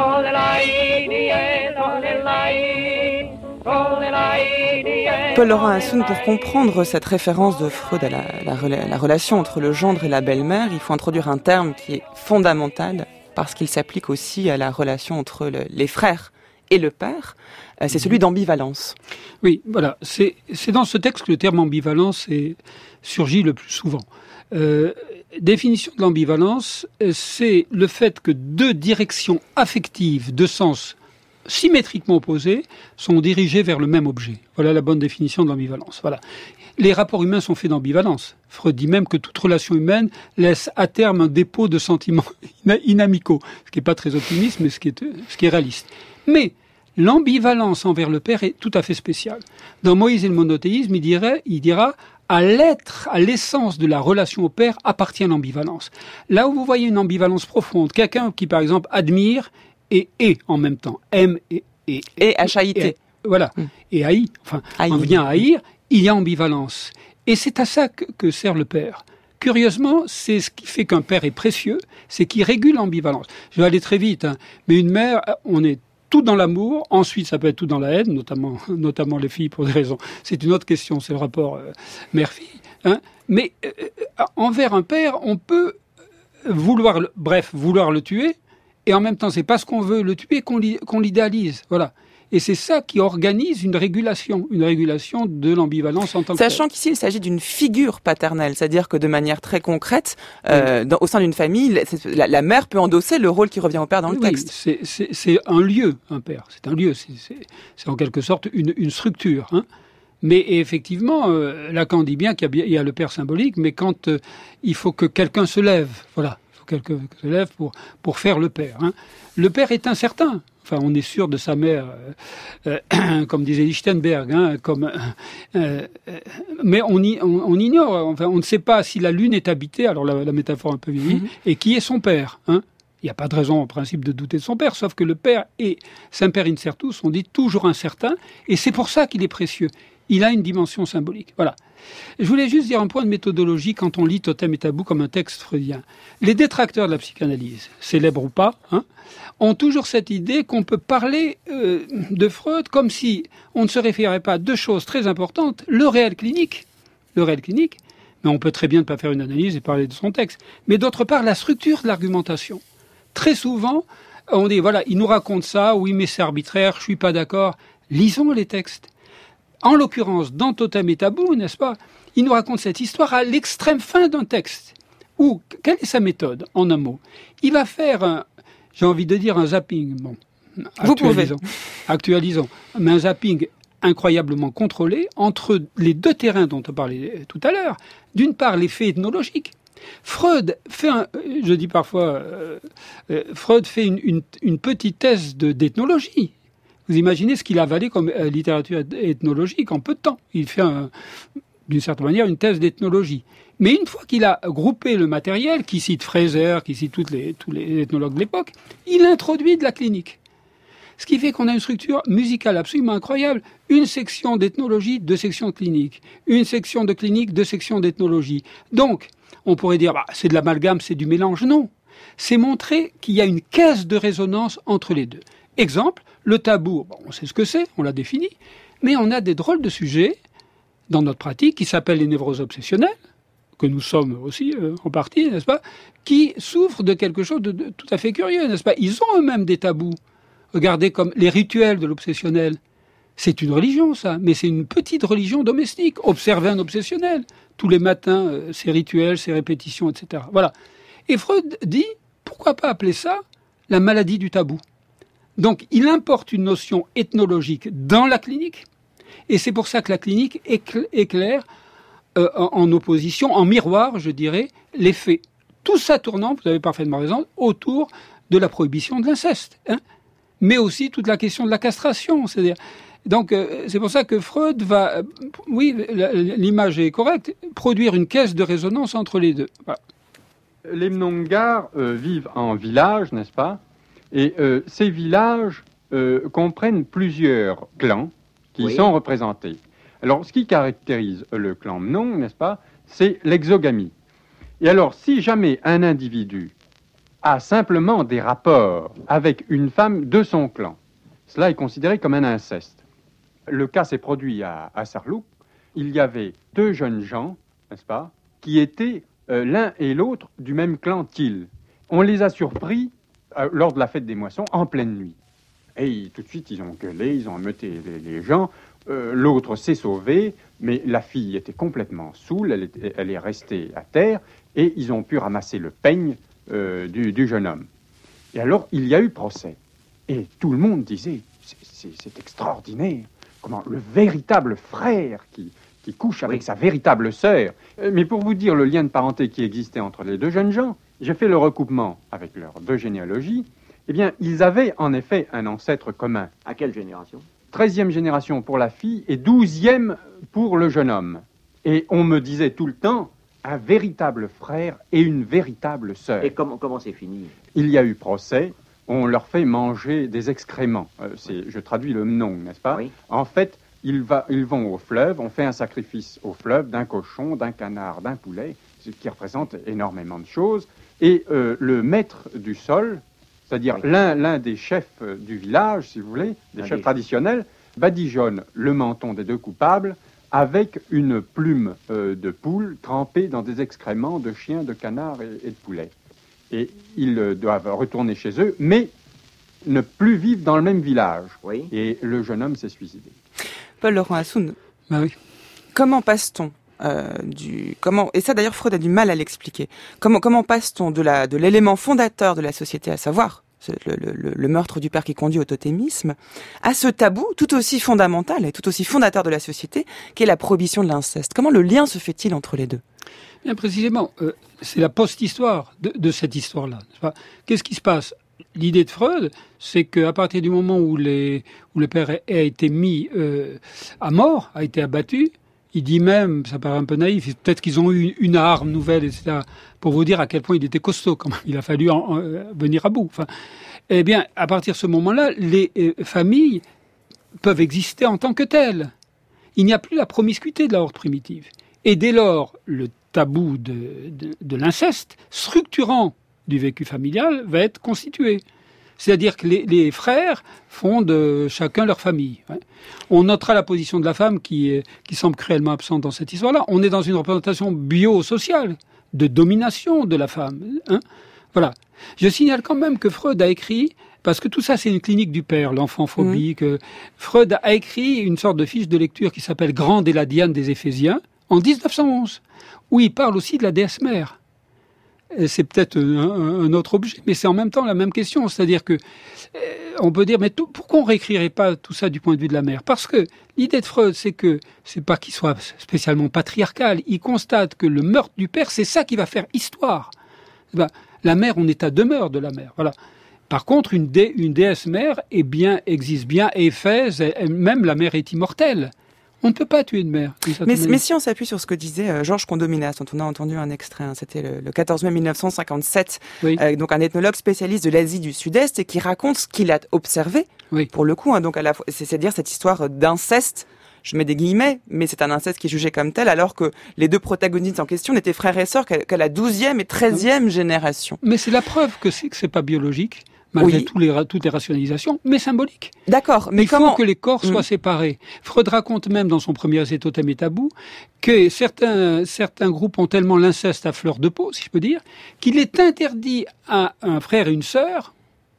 Paul-Laurent Assoun, pour comprendre cette référence de Freud à la, la, la relation entre le gendre et la belle-mère, il faut introduire un terme qui est fondamental, parce qu'il s'applique aussi à la relation entre le, les frères et le père, euh, c'est celui d'ambivalence. Oui, voilà, c'est, c'est dans ce texte que le terme ambivalence est, surgit le plus souvent. Euh, définition de l'ambivalence, c'est le fait que deux directions affectives de sens symétriquement opposés sont dirigés vers le même objet. Voilà la bonne définition de l'ambivalence. Voilà. Les rapports humains sont faits d'ambivalence. Freud dit même que toute relation humaine laisse à terme un dépôt de sentiments inamicaux, ce qui n'est pas très optimiste, mais ce qui est, ce qui est réaliste. Mais l'ambivalence envers le père est tout à fait spéciale. Dans Moïse et le monothéisme, il, dirait, il dira « à l'être, à l'essence de la relation au père appartient l'ambivalence ». Là où vous voyez une ambivalence profonde, quelqu'un qui par exemple admire et est en même temps, aime et et, et H A I T. Voilà, mm. et haït, enfin, haïr. On vient à haïr, il y a ambivalence. Et c'est à ça que, que sert le père. Curieusement, c'est ce qui fait qu'un père est précieux, c'est qu'il régule l'ambivalence. Je vais aller très vite, hein, mais une mère, on est tout dans l'amour, ensuite ça peut être tout dans la haine, notamment, notamment les filles pour des raisons. C'est une autre question, c'est le rapport euh, mère-fille. Hein. Mais euh, envers un père, on peut vouloir, le, bref, vouloir le tuer, et en même temps, c'est parce qu'on veut le tuer qu'on, li, qu'on l'idéalise. Voilà. Et c'est ça qui organise une régulation, une régulation de l'ambivalence en tant que telle. Sachant qu'ici, il s'agit d'une figure paternelle, c'est-à-dire que de manière très concrète, euh, oui. dans, au sein d'une famille, la, la mère peut endosser le rôle qui revient au père dans le oui, texte. C'est, c'est, c'est un lieu, un père. C'est un lieu, c'est, c'est, c'est en quelque sorte une, une structure. Hein. Mais effectivement, euh, Lacan dit bien qu'il y a, bien, il y a le père symbolique, mais quand euh, il faut que quelqu'un se lève, voilà, il faut que quelqu'un se lève pour, pour faire le père. Hein. Le père est incertain. Enfin, on est sûr de sa mère, euh, euh, comme disait Lichtenberg, hein, comme, euh, euh, mais on, y, on, on ignore, enfin, on ne sait pas si la Lune est habitée, alors la, la métaphore un peu vieillie, mm-hmm. et qui est son père. Hein. Il n'y a pas de raison, en principe, de douter de son père, sauf que le père est, Semper Incertus, on dit toujours incertain, et c'est pour ça qu'il est précieux. Il a une dimension symbolique. Voilà. Je voulais juste dire un point de méthodologie quand on lit Totem et tabou comme un texte freudien. Les détracteurs de la psychanalyse, célèbres ou pas, hein, ont toujours cette idée qu'on peut parler euh, de Freud comme si on ne se référait pas à deux choses très importantes, le réel clinique, le réel clinique, mais on peut très bien ne pas faire une analyse et parler de son texte, mais d'autre part la structure de l'argumentation. Très souvent, on dit, voilà, il nous raconte ça, oui, mais c'est arbitraire, je suis pas d'accord. Lisons les textes. En l'occurrence, dans Totem et tabou, n'est-ce pas, il nous raconte cette histoire à l'extrême fin d'un texte. Où, quelle est sa méthode, en un mot ? Il va faire un, j'ai envie de dire un zapping, bon, Vous pouvez. actualisons, mais un zapping incroyablement contrôlé entre les deux terrains dont on parlait tout à l'heure. D'une part, les faits ethnologiques. Freud fait, un, je dis parfois, euh, euh, Freud fait une, une, une petite thèse de, d'ethnologie. Vous imaginez ce qu'il a avalé comme euh, littérature ethnologique en peu de temps. Il fait, un, d'une certaine manière, une thèse d'ethnologie. Mais une fois qu'il a groupé le matériel, qui cite Fraser, qui cite toutes les, tous les ethnologues de l'époque, il introduit de la clinique. Ce qui fait qu'on a une structure musicale absolument incroyable. Une section d'ethnologie, deux sections de clinique. Une section de clinique, deux sections d'ethnologie. Donc, on pourrait dire, bah, c'est de l'amalgame, c'est du mélange. Non. C'est montrer qu'il y a une caisse de résonance entre les deux. Exemple, le tabou, bon, on sait ce que c'est, on l'a défini, mais on a des drôles de sujets dans notre pratique qui s'appellent les névroses obsessionnelles, que nous sommes aussi euh, en partie, n'est-ce pas, qui souffrent de quelque chose de, de tout à fait curieux, n'est-ce pas. Ils ont eux-mêmes des tabous. Regardez comme les rituels de l'obsessionnel. C'est une religion, ça, mais c'est une petite religion domestique. Observer un obsessionnel. Tous les matins, euh, ses rituels, ses répétitions, et cetera. Voilà. Et Freud dit, pourquoi pas appeler ça la maladie du tabou ? Donc, il importe une notion ethnologique dans la clinique, et c'est pour ça que la clinique éclaire euh, en, en opposition, en miroir, je dirais, les faits. Tout ça tournant, vous avez parfaitement raison, autour de la prohibition de l'inceste, hein, mais aussi toute la question de la castration, c'est-à-dire... Donc, euh, c'est pour ça que Freud va, euh, oui, la, l'image est correcte, produire une caisse de résonance entre les deux. Voilà. Les Mnongars euh, vivent en village, n'est-ce pas ? Et euh, ces villages euh, comprennent plusieurs clans qui oui. sont représentés. Alors, ce qui caractérise le clan Mnong, n'est-ce pas, c'est l'exogamie. Et alors, si jamais un individu a simplement des rapports avec une femme de son clan, cela est considéré comme un inceste. Le cas s'est produit à, à Sarlouk. Il y avait deux jeunes gens, n'est-ce pas, qui étaient euh, l'un et l'autre du même clan Til. On les a surpris euh, lors de la fête des moissons en pleine nuit. Et ils, tout de suite, ils ont gueulé, ils ont ameuté les, les gens. Euh, l'autre s'est sauvé, mais la fille était complètement saoule, elle, était, elle est restée à terre, et ils ont pu ramasser le peigne euh, du, du jeune homme. Et alors, il y a eu procès. Et tout le monde disait, c'est, c'est, c'est extraordinaire. Comment le véritable frère qui, qui couche avec oui. sa véritable sœur. Mais pour vous dire le lien de parenté qui existait entre les deux jeunes gens, j'ai fait le recoupement avec leurs deux généalogies. Eh bien, ils avaient en effet un ancêtre commun. À quelle génération ? Treizième génération pour la fille et douzième pour le jeune homme. Et on me disait tout le temps, un véritable frère et une véritable sœur. Et comment, comment c'est fini ? Il y a eu procès. On leur fait manger des excréments. Euh, c'est, je traduis le nom, n'est-ce pas ? Oui. En fait, ils, va, ils vont au fleuve, on fait un sacrifice au fleuve d'un cochon, d'un canard, d'un poulet, ce qui représente énormément de choses. Et euh, le maître du sol, c'est-à-dire oui. l'un, l'un des chefs du village, si vous voulez, des un chefs des... traditionnels, badigeonne le menton des deux coupables avec une plume euh, de poule trempée dans des excréments de chiens, de canards et, et de poulets. Et ils doivent retourner chez eux, mais ne plus vivre dans le même village. Oui. Et le jeune homme s'est suicidé. Paul-Laurent Assoun, bah oui. comment passe-t-on euh, du comment et ça d'ailleurs Freud a du mal à l'expliquer. Comment comment passe-t-on de la de l'élément fondateur de la société, à savoir le, le, le meurtre du père qui conduit au totémisme, à ce tabou tout aussi fondamental et tout aussi fondateur de la société, qui est la prohibition de l'inceste. Comment le lien se fait-il entre les deux ? Bien précisément, euh, c'est la post-histoire de, de cette histoire-là. N'est-ce pas ? Qu'est-ce qui se passe ? L'idée de Freud, c'est qu'à partir du moment où, les, où le père a, a été mis euh, à mort, a été abattu, il dit même, ça paraît un peu naïf, peut-être qu'ils ont eu une arme nouvelle, et cetera, pour vous dire à quel point il était costaud, quand même. Il a fallu en, en, venir à bout. Enfin, eh bien, à partir de ce moment-là, les euh, familles peuvent exister en tant que telles. Il n'y a plus la promiscuité de la horde primitive. Et dès lors, le tabou de, de, de l'inceste, structurant du vécu familial, va être constitué. C'est-à-dire que les, les frères font de chacun leur famille. Hein. On notera la position de la femme qui, est, qui semble cruellement absente dans cette histoire-là. On est dans une représentation biosociale, de domination de la femme. Hein. Voilà. Je signale quand même que Freud a écrit, parce que tout ça c'est une clinique du père, l'enfant phobique, mmh. Freud a écrit une sorte de fiche de lecture qui s'appelle Grande et la Diane des Éphésiens, en dix-neuf cent onze, où il parle aussi de la déesse mère. C'est peut-être un, un autre objet, mais c'est en même temps la même question. C'est-à-dire que euh, on peut dire, mais tout, pourquoi on ne réécrirait pas tout ça du point de vue de la mère ? Parce que l'idée de Freud, c'est que, c'est pas qu'il soit spécialement patriarcal, il constate que le meurtre du père, c'est ça qui va faire histoire. Ben, la mère, on est à demeure de la mère. Voilà. Par contre, une, dé, une déesse mère est bien, existe bien, Éphèse, même la mère est immortelle. On ne peut pas tuer une mère. Mais, mais si on s'appuie sur ce que disait euh, Georges Condominas, dont on a entendu un extrait, hein, c'était le, le quatorze mai mille neuf cent cinquante-sept, oui. euh, donc un ethnologue spécialiste de l'Asie du Sud-Est et qui raconte ce qu'il a observé, oui. pour le coup, hein, donc à la fois, c'est-à-dire cette histoire d'inceste, je mets des guillemets, mais c'est un inceste qui est jugé comme tel, alors que les deux protagonistes en question n'étaient frères et sœurs qu'à, qu'à la douzième et treizième génération. Mais c'est la preuve que c'est, que c'est pas biologique. Malgré oui. tous les, toutes les rationalisations, mais symbolique. D'accord, mais il comment... faut que les corps soient mmh. séparés. Freud raconte même dans son premier essai Totem et Tabou que certains, certains groupes ont tellement l'inceste à fleur de peau, si je peux dire, qu'il est interdit à un frère et une sœur,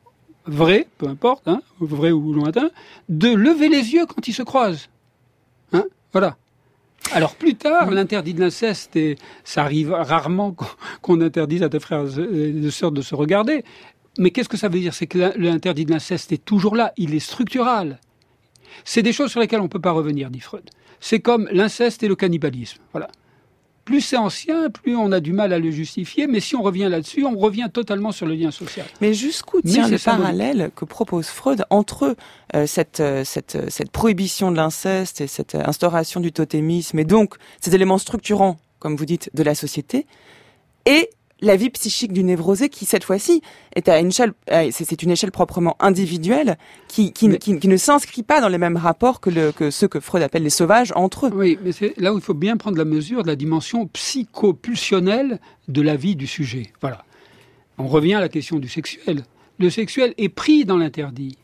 vrai, peu importe, hein, vrai ou lointain, de lever les yeux quand ils se croisent. Hein, voilà. Alors plus tard, l'interdit de l'inceste, et ça arrive rarement qu'on, qu'on interdise à des frères et des sœurs de se regarder. Mais qu'est-ce que ça veut dire ? C'est que l'interdit de l'inceste est toujours là, il est structural. C'est des choses sur lesquelles on ne peut pas revenir, dit Freud. C'est comme l'inceste et le cannibalisme. Voilà. Plus c'est ancien, plus on a du mal à le justifier, mais si on revient là-dessus, on revient totalement sur le lien social. Mais jusqu'où tient le parallèle que propose Freud entre euh, cette, euh, cette, cette prohibition de l'inceste et cette instauration du totémisme, et donc ces éléments structurants, comme vous dites, de la société, et la vie psychique du névrosé qui, cette fois-ci, est à une échelle, c'est une échelle proprement individuelle qui, qui, mais, qui, qui ne s'inscrit pas dans les mêmes rapports que, le, que ceux que Freud appelle les sauvages entre eux. Oui, mais c'est là où il faut bien prendre la mesure de la dimension psychopulsionnelle de la vie du sujet. Voilà. On revient à la question du sexuel. Le sexuel est pris dans l'interdit.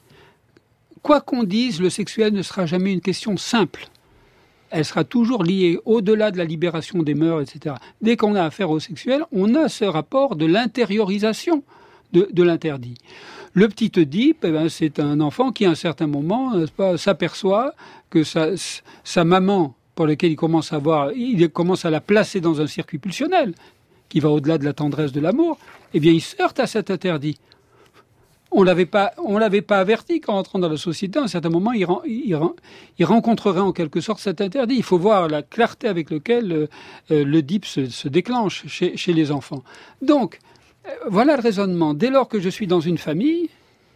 Quoi qu'on dise, le sexuel ne sera jamais une question simple. Elle sera toujours liée au-delà de la libération des mœurs, et cetera. Dès qu'on a affaire au sexuel, on a ce rapport de l'intériorisation de, de l'interdit. Le petit Oedipe, eh ben, c'est un enfant qui, à un certain moment, n'est-ce pas, s'aperçoit que sa, sa maman, pour laquelle il commence à voir, il commence à la placer dans un circuit pulsionnel, qui va au-delà de la tendresse de l'amour, eh bien, il se heurte à cet interdit. On l'avait pas, on l'avait pas averti qu'en entrant dans la société, à un certain moment, il, il, il rencontrerait en quelque sorte cet interdit. Il faut voir la clarté avec laquelle euh, l'Oedipe se, se déclenche chez, chez les enfants. Donc, euh, voilà le raisonnement. Dès lors que je suis dans une famille,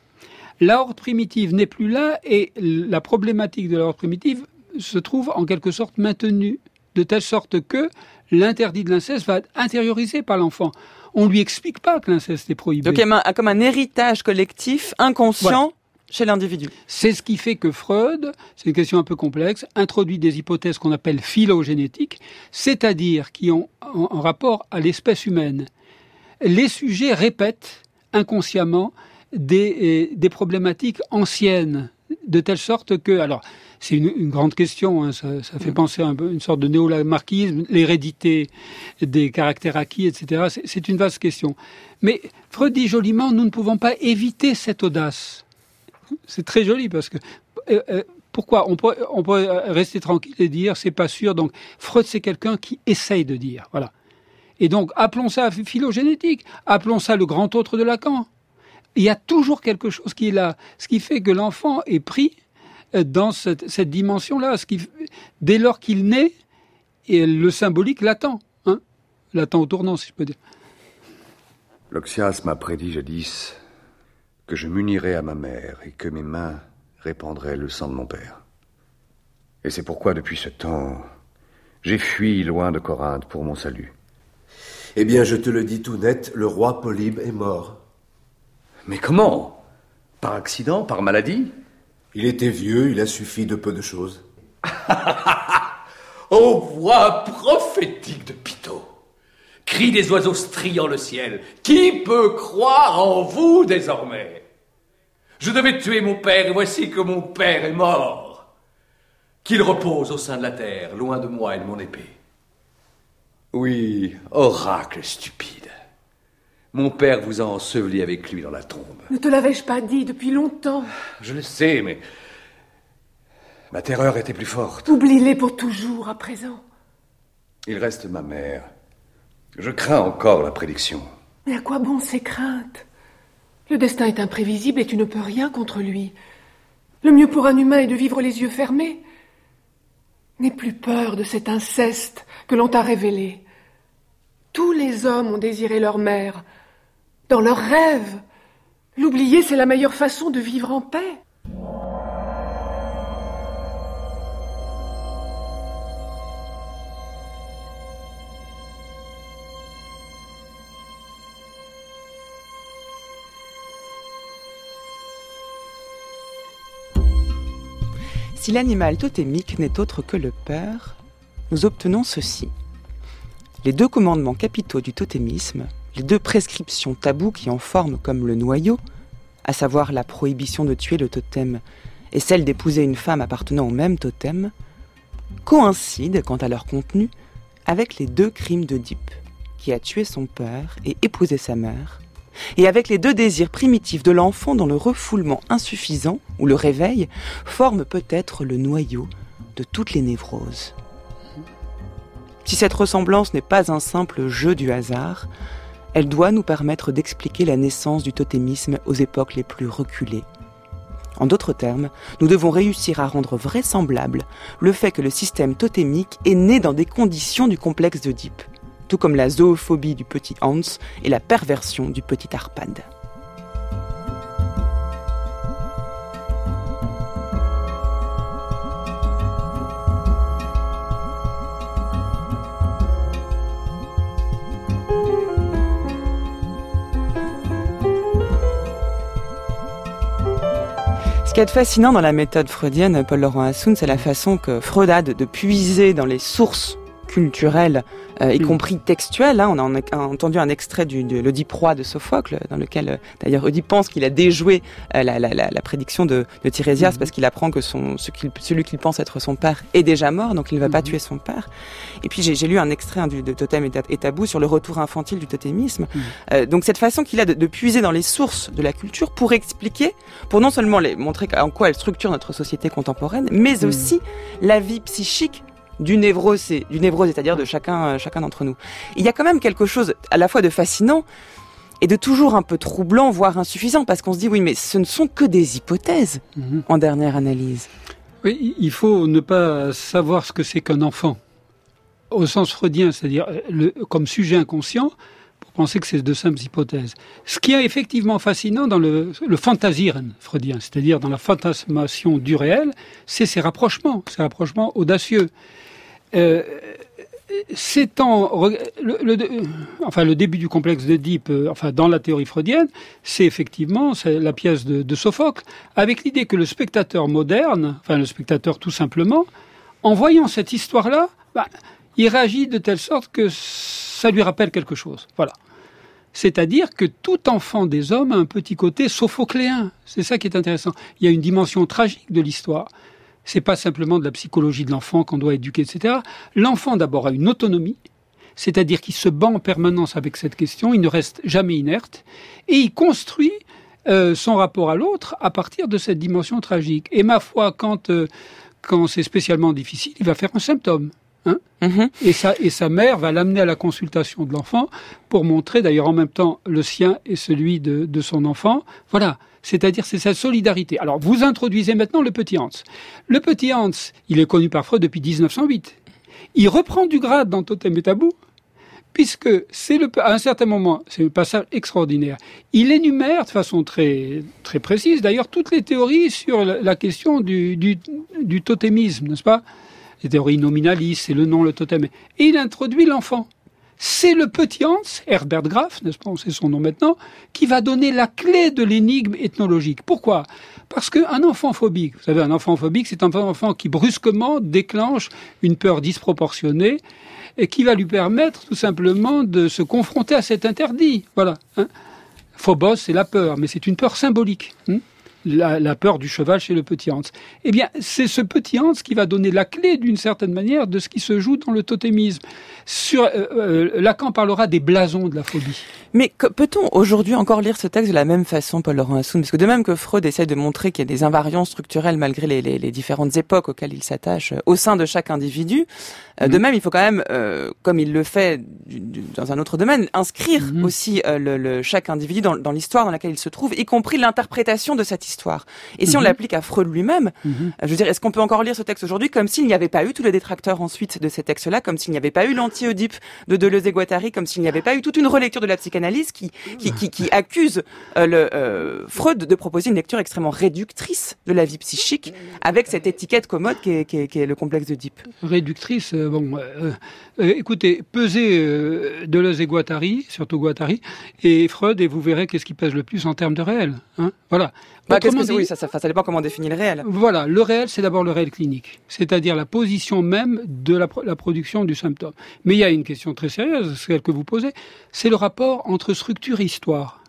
la horde primitive n'est plus là et la problématique de la horde primitive se trouve en quelque sorte maintenue, de telle sorte que l'interdit de l'inceste va être intériorisé par l'enfant. On ne lui explique pas que l'inceste est prohibé. Donc il y a comme un héritage collectif inconscient ouais. chez l'individu. C'est ce qui fait que Freud, c'est une question un peu complexe, introduit des hypothèses qu'on appelle phylogénétiques, c'est-à-dire qui ont en rapport à l'espèce humaine. Les sujets répètent inconsciemment des, des problématiques anciennes, de telle sorte que... alors c'est une, une grande question, hein, ça, ça fait penser à un peu une sorte de néo-lamarckisme, l'hérédité des caractères acquis, et cetera. C'est, c'est une vaste question. Mais Freud dit joliment, nous ne pouvons pas éviter cette audace. C'est très joli parce que... Euh, euh, pourquoi on peut, on peut rester tranquille et dire, c'est pas sûr. Donc Freud, c'est quelqu'un qui essaye de dire. Voilà. Et donc, appelons ça phylogénétique, appelons ça le grand autre de Lacan. Il y a toujours quelque chose qui est là, ce qui fait que l'enfant est pris dans cette, cette dimension-là. Ce qui, dès lors qu'il naît, et le symbolique l'attend, hein, l'attend au tournant, si je peux dire. L'Oxias m'a prédit jadis que je m'unirais à ma mère et que mes mains répandraient le sang de mon père. Et c'est pourquoi, depuis ce temps, j'ai fui loin de Corinthe pour mon salut. Eh bien, je te le dis tout net, le roi Polybe est mort. Mais comment ? Par accident ? Par maladie ? Il était vieux, il a suffi de peu de choses. Ô voix prophétique de Pitot, cri des oiseaux striant le ciel, qui peut croire en vous désormais ? Je devais tuer mon père, et voici que mon père est mort. Qu'il repose au sein de la terre, loin de moi et de mon épée. Oui, oracle stupide. Mon père vous a enseveli avec lui dans la tombe. Ne te l'avais-je pas dit depuis longtemps ? Je le sais, mais... ma terreur était plus forte. Oublie-les pour toujours, à présent. Il reste ma mère. Je crains encore la prédiction. Mais à quoi bon ces craintes ? Le destin est imprévisible et tu ne peux rien contre lui. Le mieux pour un humain est de vivre les yeux fermés. N'aie plus peur de cet inceste que l'on t'a révélé. Tous les hommes ont désiré leur mère. Dans leurs rêves. L'oublier, c'est la meilleure façon de vivre en paix. Si l'animal totémique n'est autre que le père, nous obtenons ceci. Les deux commandements capitaux du totémisme, les deux prescriptions tabous qui en forment comme le noyau, à savoir la prohibition de tuer le totem et celle d'épouser une femme appartenant au même totem, coïncident quant à leur contenu avec les deux crimes d'Oedipe, qui a tué son père et épousé sa mère, et avec les deux désirs primitifs de l'enfant dont le refoulement insuffisant, ou le réveil, forme peut-être le noyau de toutes les névroses. Si cette ressemblance n'est pas un simple jeu du hasard, elle doit nous permettre d'expliquer la naissance du totémisme aux époques les plus reculées. En d'autres termes, nous devons réussir à rendre vraisemblable le fait que le système totémique est né dans des conditions du complexe d'Œdipe, tout comme la zoophobie du petit Hans et la perversion du petit Arpad. Ce qui est fascinant dans la méthode freudienne, Paul-Laurent Assoun, c'est la façon que Freud a de, de puiser dans les sources culturelles, euh, y mmh. compris textuelles. Hein. On a, on a entendu un extrait du, de l'Œdipe roi de Sophocle, dans lequel, euh, d'ailleurs, Oedipe pense qu'il a déjoué euh, la, la, la, la prédiction de, de Tirésias, mmh. parce qu'il apprend que son, ce qu'il, celui qu'il pense être son père est déjà mort, donc il ne va mmh. pas tuer son père. Et puis j'ai, j'ai lu un extrait hein, du, de Totem et, et Tabou sur le retour infantile du totémisme. Mmh. Euh, donc cette façon qu'il a de, de puiser dans les sources de la culture pour expliquer, pour non seulement les, montrer en quoi elle structure notre société contemporaine, mais mmh. aussi la vie psychique du névrose, du névrose, c'est-à-dire de chacun, chacun d'entre nous. Il y a quand même quelque chose à la fois de fascinant et de toujours un peu troublant, voire insuffisant, parce qu'on se dit, oui, mais ce ne sont que des hypothèses, mmh. en dernière analyse. Oui, il faut ne pas savoir ce que c'est qu'un enfant, au sens freudien, c'est-à-dire le, comme sujet inconscient, pour penser que c'est de simples hypothèses. Ce qui est effectivement fascinant dans le, le phantasieren freudien, c'est-à-dire dans la fantasmation du réel, c'est ces rapprochements, ces rapprochements audacieux. Euh, c'est en, le, le, enfin, le début du complexe d'Œdipe, euh, enfin, dans la théorie freudienne, c'est effectivement c'est la pièce de, de Sophocle, avec l'idée que le spectateur moderne, enfin, le spectateur tout simplement, en voyant cette histoire-là, bah, il réagit de telle sorte que ça lui rappelle quelque chose. Voilà. C'est-à-dire que tout enfant des hommes a un petit côté sophocléen. C'est ça qui est intéressant. Il y a une dimension tragique de l'histoire. C'est pas simplement de la psychologie de l'enfant qu'on doit éduquer, et cetera. L'enfant, d'abord, a une autonomie, c'est-à-dire qu'il se bat en permanence avec cette question, il ne reste jamais inerte, et il construit euh, son rapport à l'autre à partir de cette dimension tragique. Et ma foi, quand, euh, quand c'est spécialement difficile, il va faire un symptôme. Hein mm-hmm. et, sa, et sa mère va l'amener à la consultation de l'enfant pour montrer d'ailleurs en même temps le sien et celui de, de son enfant. Voilà, c'est-à-dire c'est sa solidarité. Alors vous introduisez maintenant le petit Hans. Le petit Hans, il est connu par Freud depuis dix-neuf cent huit. Il reprend du grade dans Totem et Tabou, puisque c'est le, à un certain moment, c'est un passage extraordinaire. Il énumère de façon très, très précise d'ailleurs toutes les théories sur la, la question du, du, du totémisme, n'est-ce pas ? Les théories nominalistes, c'est le nom, le totem. Et il introduit l'enfant. C'est le petit Hans, Herbert Graf, n'est-ce pas, c'est son nom maintenant, qui va donner la clé de l'énigme ethnologique. Pourquoi ? Parce qu'un enfant phobique, vous savez, un enfant phobique, c'est un enfant qui brusquement déclenche une peur disproportionnée et qui va lui permettre tout simplement de se confronter à cet interdit. Voilà. Hein. Phobos, c'est la peur, mais c'est une peur symbolique. Hein. La, la peur du cheval chez le petit Hans. Eh bien, c'est ce petit Hans qui va donner la clé, d'une certaine manière, de ce qui se joue dans le totémisme. Sur, euh, euh, Lacan parlera des blasons de la phobie. Mais que, peut-on aujourd'hui encore lire ce texte de la même façon, Paul-Laurent Assoun ? Parce que de même que Freud essaie de montrer qu'il y a des invariants structurels malgré les, les, les différentes époques auxquelles il s'attache au sein de chaque individu, euh, mmh. de même, il faut quand même, euh, comme il le fait du, du, dans un autre domaine, inscrire mmh. aussi euh, le, le, chaque individu dans, dans l'histoire dans laquelle il se trouve, y compris l'interprétation de cette histoire. Et si mmh. on l'applique à Freud lui-même, mmh. je veux dire, est-ce qu'on peut encore lire ce texte aujourd'hui comme s'il n'y avait pas eu tous les détracteurs ensuite de ces textes-là, comme s'il n'y avait pas eu l'anti-Oedipe de Deleuze et Guattari, comme s'il n'y avait pas eu toute une relecture de la psychanalyse qui, qui, qui, qui accuse euh, le, euh, Freud de proposer une lecture extrêmement réductrice de la vie psychique avec cette étiquette commode qui est, qui est, qui est le complexe d'Oedipe. Réductrice, euh, bon, euh, euh, écoutez, pesez euh, Deleuze et Guattari, surtout Guattari, et Freud, et vous verrez qu'est-ce qui pèse le plus en termes de réel. Hein, voilà. Bah, qu'est-ce que c'est, oui, ça, ça, ça dépend comment on définit le réel. Voilà, le réel, c'est d'abord le réel clinique, c'est-à-dire la position même de la, la production du symptôme. Mais il y a une question très sérieuse, celle que vous posez, c'est le rapport entre structure et histoire.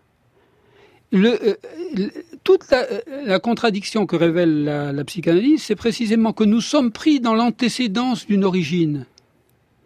Le, euh, le, toute la, la contradiction que révèle la, la psychanalyse, c'est précisément que nous sommes pris dans l'antécédence d'une origine.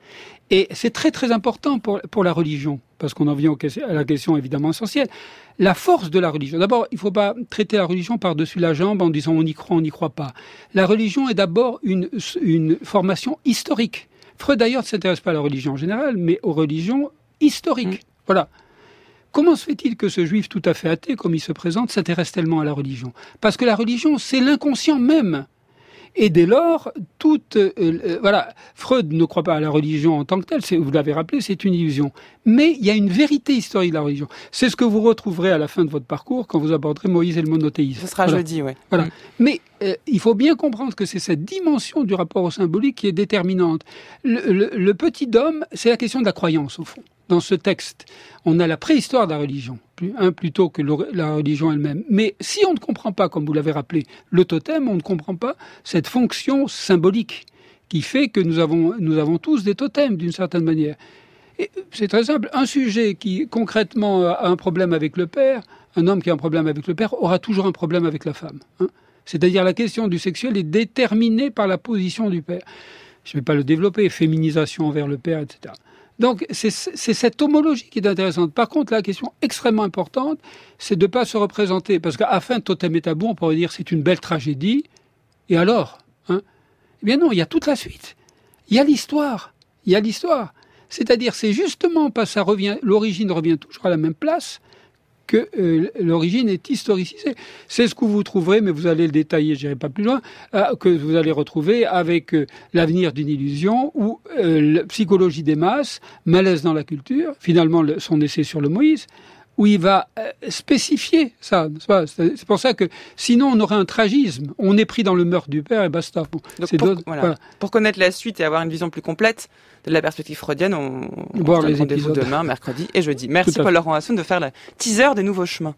Et c'est très très important pour, pour la religion, parce qu'on en vient à la question évidemment essentielle. La force de la religion. D'abord, il ne faut pas traiter la religion par-dessus la jambe en disant on y croit, on n'y croit pas. La religion est d'abord une, une formation historique. Freud d'ailleurs ne s'intéresse pas à la religion en général, mais aux religions historiques. Mmh. Voilà. Comment se fait-il que ce juif tout à fait athée, comme il se présente, s'intéresse tellement à la religion ? Parce que la religion, c'est l'inconscient même. Et dès lors, toute, euh, euh, voilà, Freud ne croit pas à la religion en tant que telle, c'est, vous l'avez rappelé, c'est une illusion. Mais il y a une vérité historique de la religion. C'est ce que vous retrouverez à la fin de votre parcours quand vous aborderez Moïse et le monothéisme. Ce sera voilà. jeudi, oui. Voilà. Mmh. Mais euh, il faut bien comprendre que c'est cette dimension du rapport au symbolique qui est déterminante. Le, le, le petit homme, c'est la question de la croyance, au fond. Dans ce texte, on a la préhistoire de la religion, hein, plutôt que le, la religion elle-même. Mais si on ne comprend pas, comme vous l'avez rappelé, le totem, on ne comprend pas cette fonction symbolique qui fait que nous avons, nous avons tous des totems, d'une certaine manière. Et c'est très simple. Un sujet qui, concrètement, a un problème avec le père, un homme qui a un problème avec le père, aura toujours un problème avec la femme. Hein. C'est-à-dire la question du sexuel est déterminée par la position du père. Je ne vais pas le développer, féminisation envers le père, et cetera. Donc, c'est, c'est cette homologie qui est intéressante. Par contre, la question extrêmement importante, c'est de ne pas se représenter. Parce qu'à fin de Totem et Tabou, on pourrait dire c'est une belle tragédie. Et alors hein Eh bien non, il y a toute la suite. Il y a l'histoire. Il y a l'histoire. C'est-à-dire, c'est justement parce que ça revient, l'origine revient toujours à la même place que euh, l'origine est historicisée. C'est ce que vous trouverez, mais vous allez le détailler, je n'irai pas plus loin, euh, que vous allez retrouver avec euh, L'avenir d'une illusion ou euh, la Psychologie des masses, Malaise dans la culture, finalement le, son essai sur le Moïse, où il va euh, spécifier ça. C'est, c'est pour ça que sinon on aurait un tragisme. On est pris dans le meurtre du père et basta. Bon, Donc c'est pour, d'autres, voilà. voilà. Pour connaître la suite et avoir une vision plus complète de la perspective freudienne, on, on Voir se les donne rendez-vous épisodes. demain, mercredi et jeudi. Merci Paul-Laurent Assoun de faire le teaser des nouveaux chemins.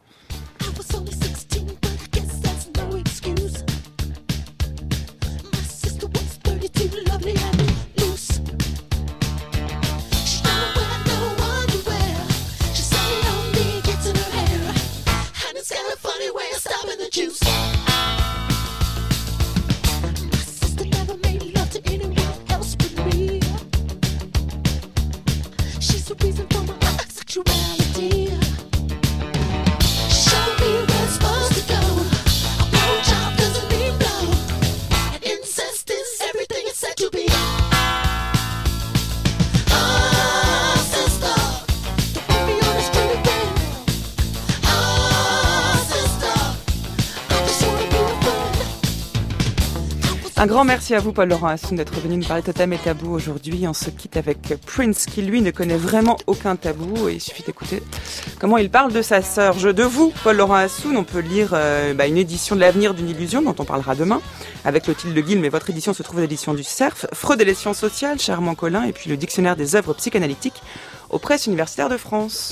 Un grand merci à vous, Paul-Laurent Assoun, d'être venu nous parler de Totem et Tabou aujourd'hui. On se quitte avec Prince, qui lui ne connaît vraiment aucun tabou. Et il suffit d'écouter comment il parle de sa sœur. Je de vous, Paul-Laurent Assoun, on peut lire euh, bah, une édition de L'avenir d'une illusion, dont on parlera demain, avec Clotilde Guil, mais votre édition se trouve à l'édition du Cerf, Freud et les sciences sociales, chez Armand Collin, et puis le dictionnaire des œuvres psychanalytiques aux presses universitaires de France.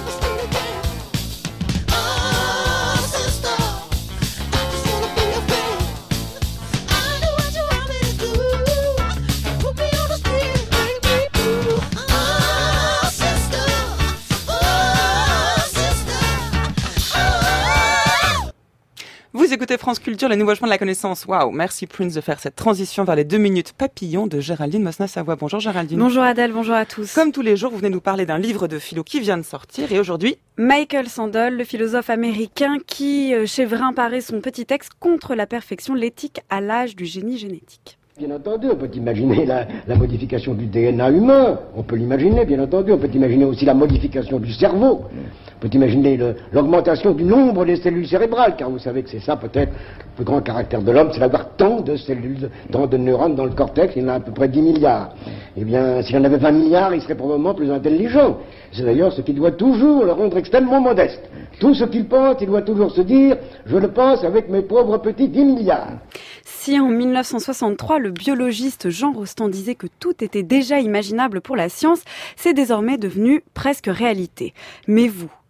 Vous écoutez France Culture, les nouveaux chemins de la connaissance. Waouh, merci Prince de faire cette transition vers les deux minutes papillons de Géraldine Mosna-Savoie. Bonjour Géraldine. Bonjour Adèle, bonjour à tous. Comme tous les jours, vous venez nous parler d'un livre de philo qui vient de sortir et aujourd'hui... Michael Sandel, le philosophe américain qui, chez Vrin, paraît son petit texte Contre la perfection, l'éthique à l'âge du génie génétique. Bien entendu, on peut imaginer la, la modification du D N A humain, on peut l'imaginer, bien entendu, on peut imaginer aussi la modification du cerveau, on peut imaginer le, l'augmentation du nombre des cellules cérébrales, car vous savez que c'est ça peut-être le plus grand caractère de l'homme, c'est d'avoir tant de cellules, tant de neurones dans le cortex, il y en a à peu près dix milliards. Eh bien, s'il y en avait vingt milliards, il serait probablement plus intelligent. C'est d'ailleurs ce qui doit toujours le rendre extrêmement modeste. Tout ce qu'il pense, il doit toujours se dire, je le pense avec mes pauvres petits dix milliards. Si en dix-neuf cent soixante-trois, le biologiste Jean Rostand disait que tout était déjà imaginable pour la science, c'est désormais devenu presque réalité. Mais vous,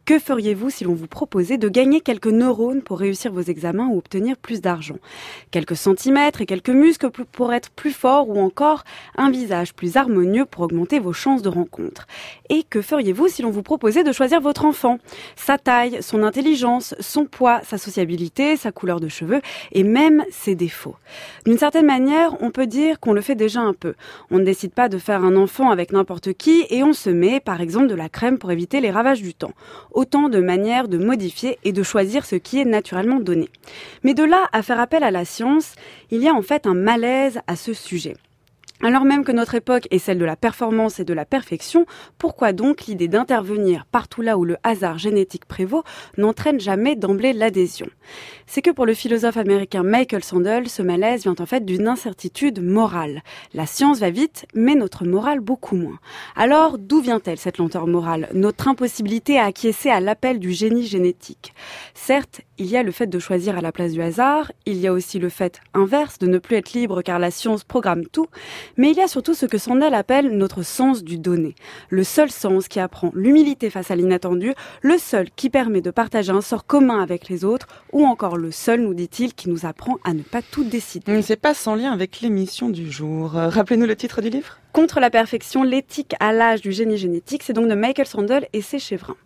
Que feriez-vous si l'on vous proposait de gagner quelques neurones pour réussir vos examens ou obtenir plus d'argent? Quelques centimètres et quelques muscles pour être plus forts ou encore un visage plus harmonieux pour augmenter vos chances de rencontre. Et que feriez-vous si l'on vous proposait de choisir votre enfant? Sa taille, son intelligence, son poids, sa sociabilité, sa couleur de cheveux et même ses défauts. D'une certaine manière, on peut dire qu'on le fait déjà un peu. On ne décide pas de faire un enfant avec n'importe qui et on se met, par exemple, de la crème pour éviter les ravages du temps. Autant de manières de modifier et de choisir ce qui est naturellement donné. Mais de là à faire appel à la science, il y a en fait un malaise à ce sujet. Alors même que notre époque est celle de la performance et de la perfection, pourquoi donc l'idée d'intervenir partout là où le hasard génétique prévaut n'entraîne jamais d'emblée l'adhésion? C'est que pour le philosophe américain Michael Sandel, ce malaise vient en fait d'une incertitude morale. La science va vite, mais notre morale beaucoup moins. Alors, d'où vient-elle cette lenteur morale? Notre impossibilité à acquiescer à l'appel du génie génétique. Certes, il y a le fait de choisir à la place du hasard, il y a aussi le fait inverse de ne plus être libre car la science programme tout, mais il y a surtout ce que Sandel appelle notre sens du donné. Le seul sens qui apprend l'humilité face à l'inattendu, le seul qui permet de partager un sort commun avec les autres, ou encore le seul, nous dit-il, qui nous apprend à ne pas tout décider. C'est pas sans lien avec l'émission du jour. Euh, rappelez-nous le titre du livre. Contre la perfection, l'éthique à l'âge du génie génétique, c'est donc de Michael Sandel et c'est chez Vrin.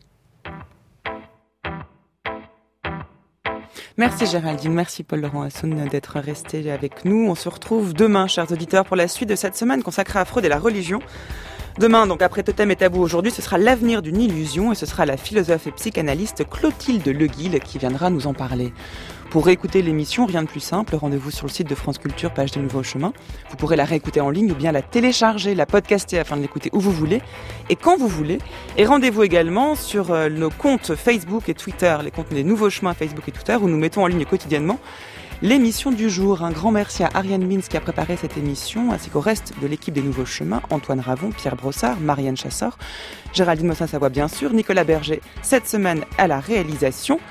Merci Géraldine, merci Paul-Laurent Hassoun d'être resté avec nous. On se retrouve demain, chers auditeurs, pour la suite de cette semaine consacrée à Freud et la religion. Demain, donc après Totem et Tabou aujourd'hui, ce sera l'avenir d'une illusion et ce sera la philosophe et psychanalyste Clotilde Leguil qui viendra nous en parler. Pour réécouter l'émission, rien de plus simple, rendez-vous sur le site de France Culture, page des Nouveaux Chemins. Vous pourrez la réécouter en ligne ou bien la télécharger, la podcaster afin de l'écouter où vous voulez et quand vous voulez. Et rendez-vous également sur euh, nos comptes Facebook et Twitter, les comptes des Nouveaux Chemins Facebook et Twitter, où nous mettons en ligne quotidiennement l'émission du jour. Un grand merci à Ariane Mins qui a préparé cette émission, ainsi qu'au reste de l'équipe des Nouveaux Chemins, Antoine Ravon, Pierre Brossard, Marianne Chassor, Géraldine Mossin-Savoie bien sûr, Nicolas Berger cette semaine à la réalisation.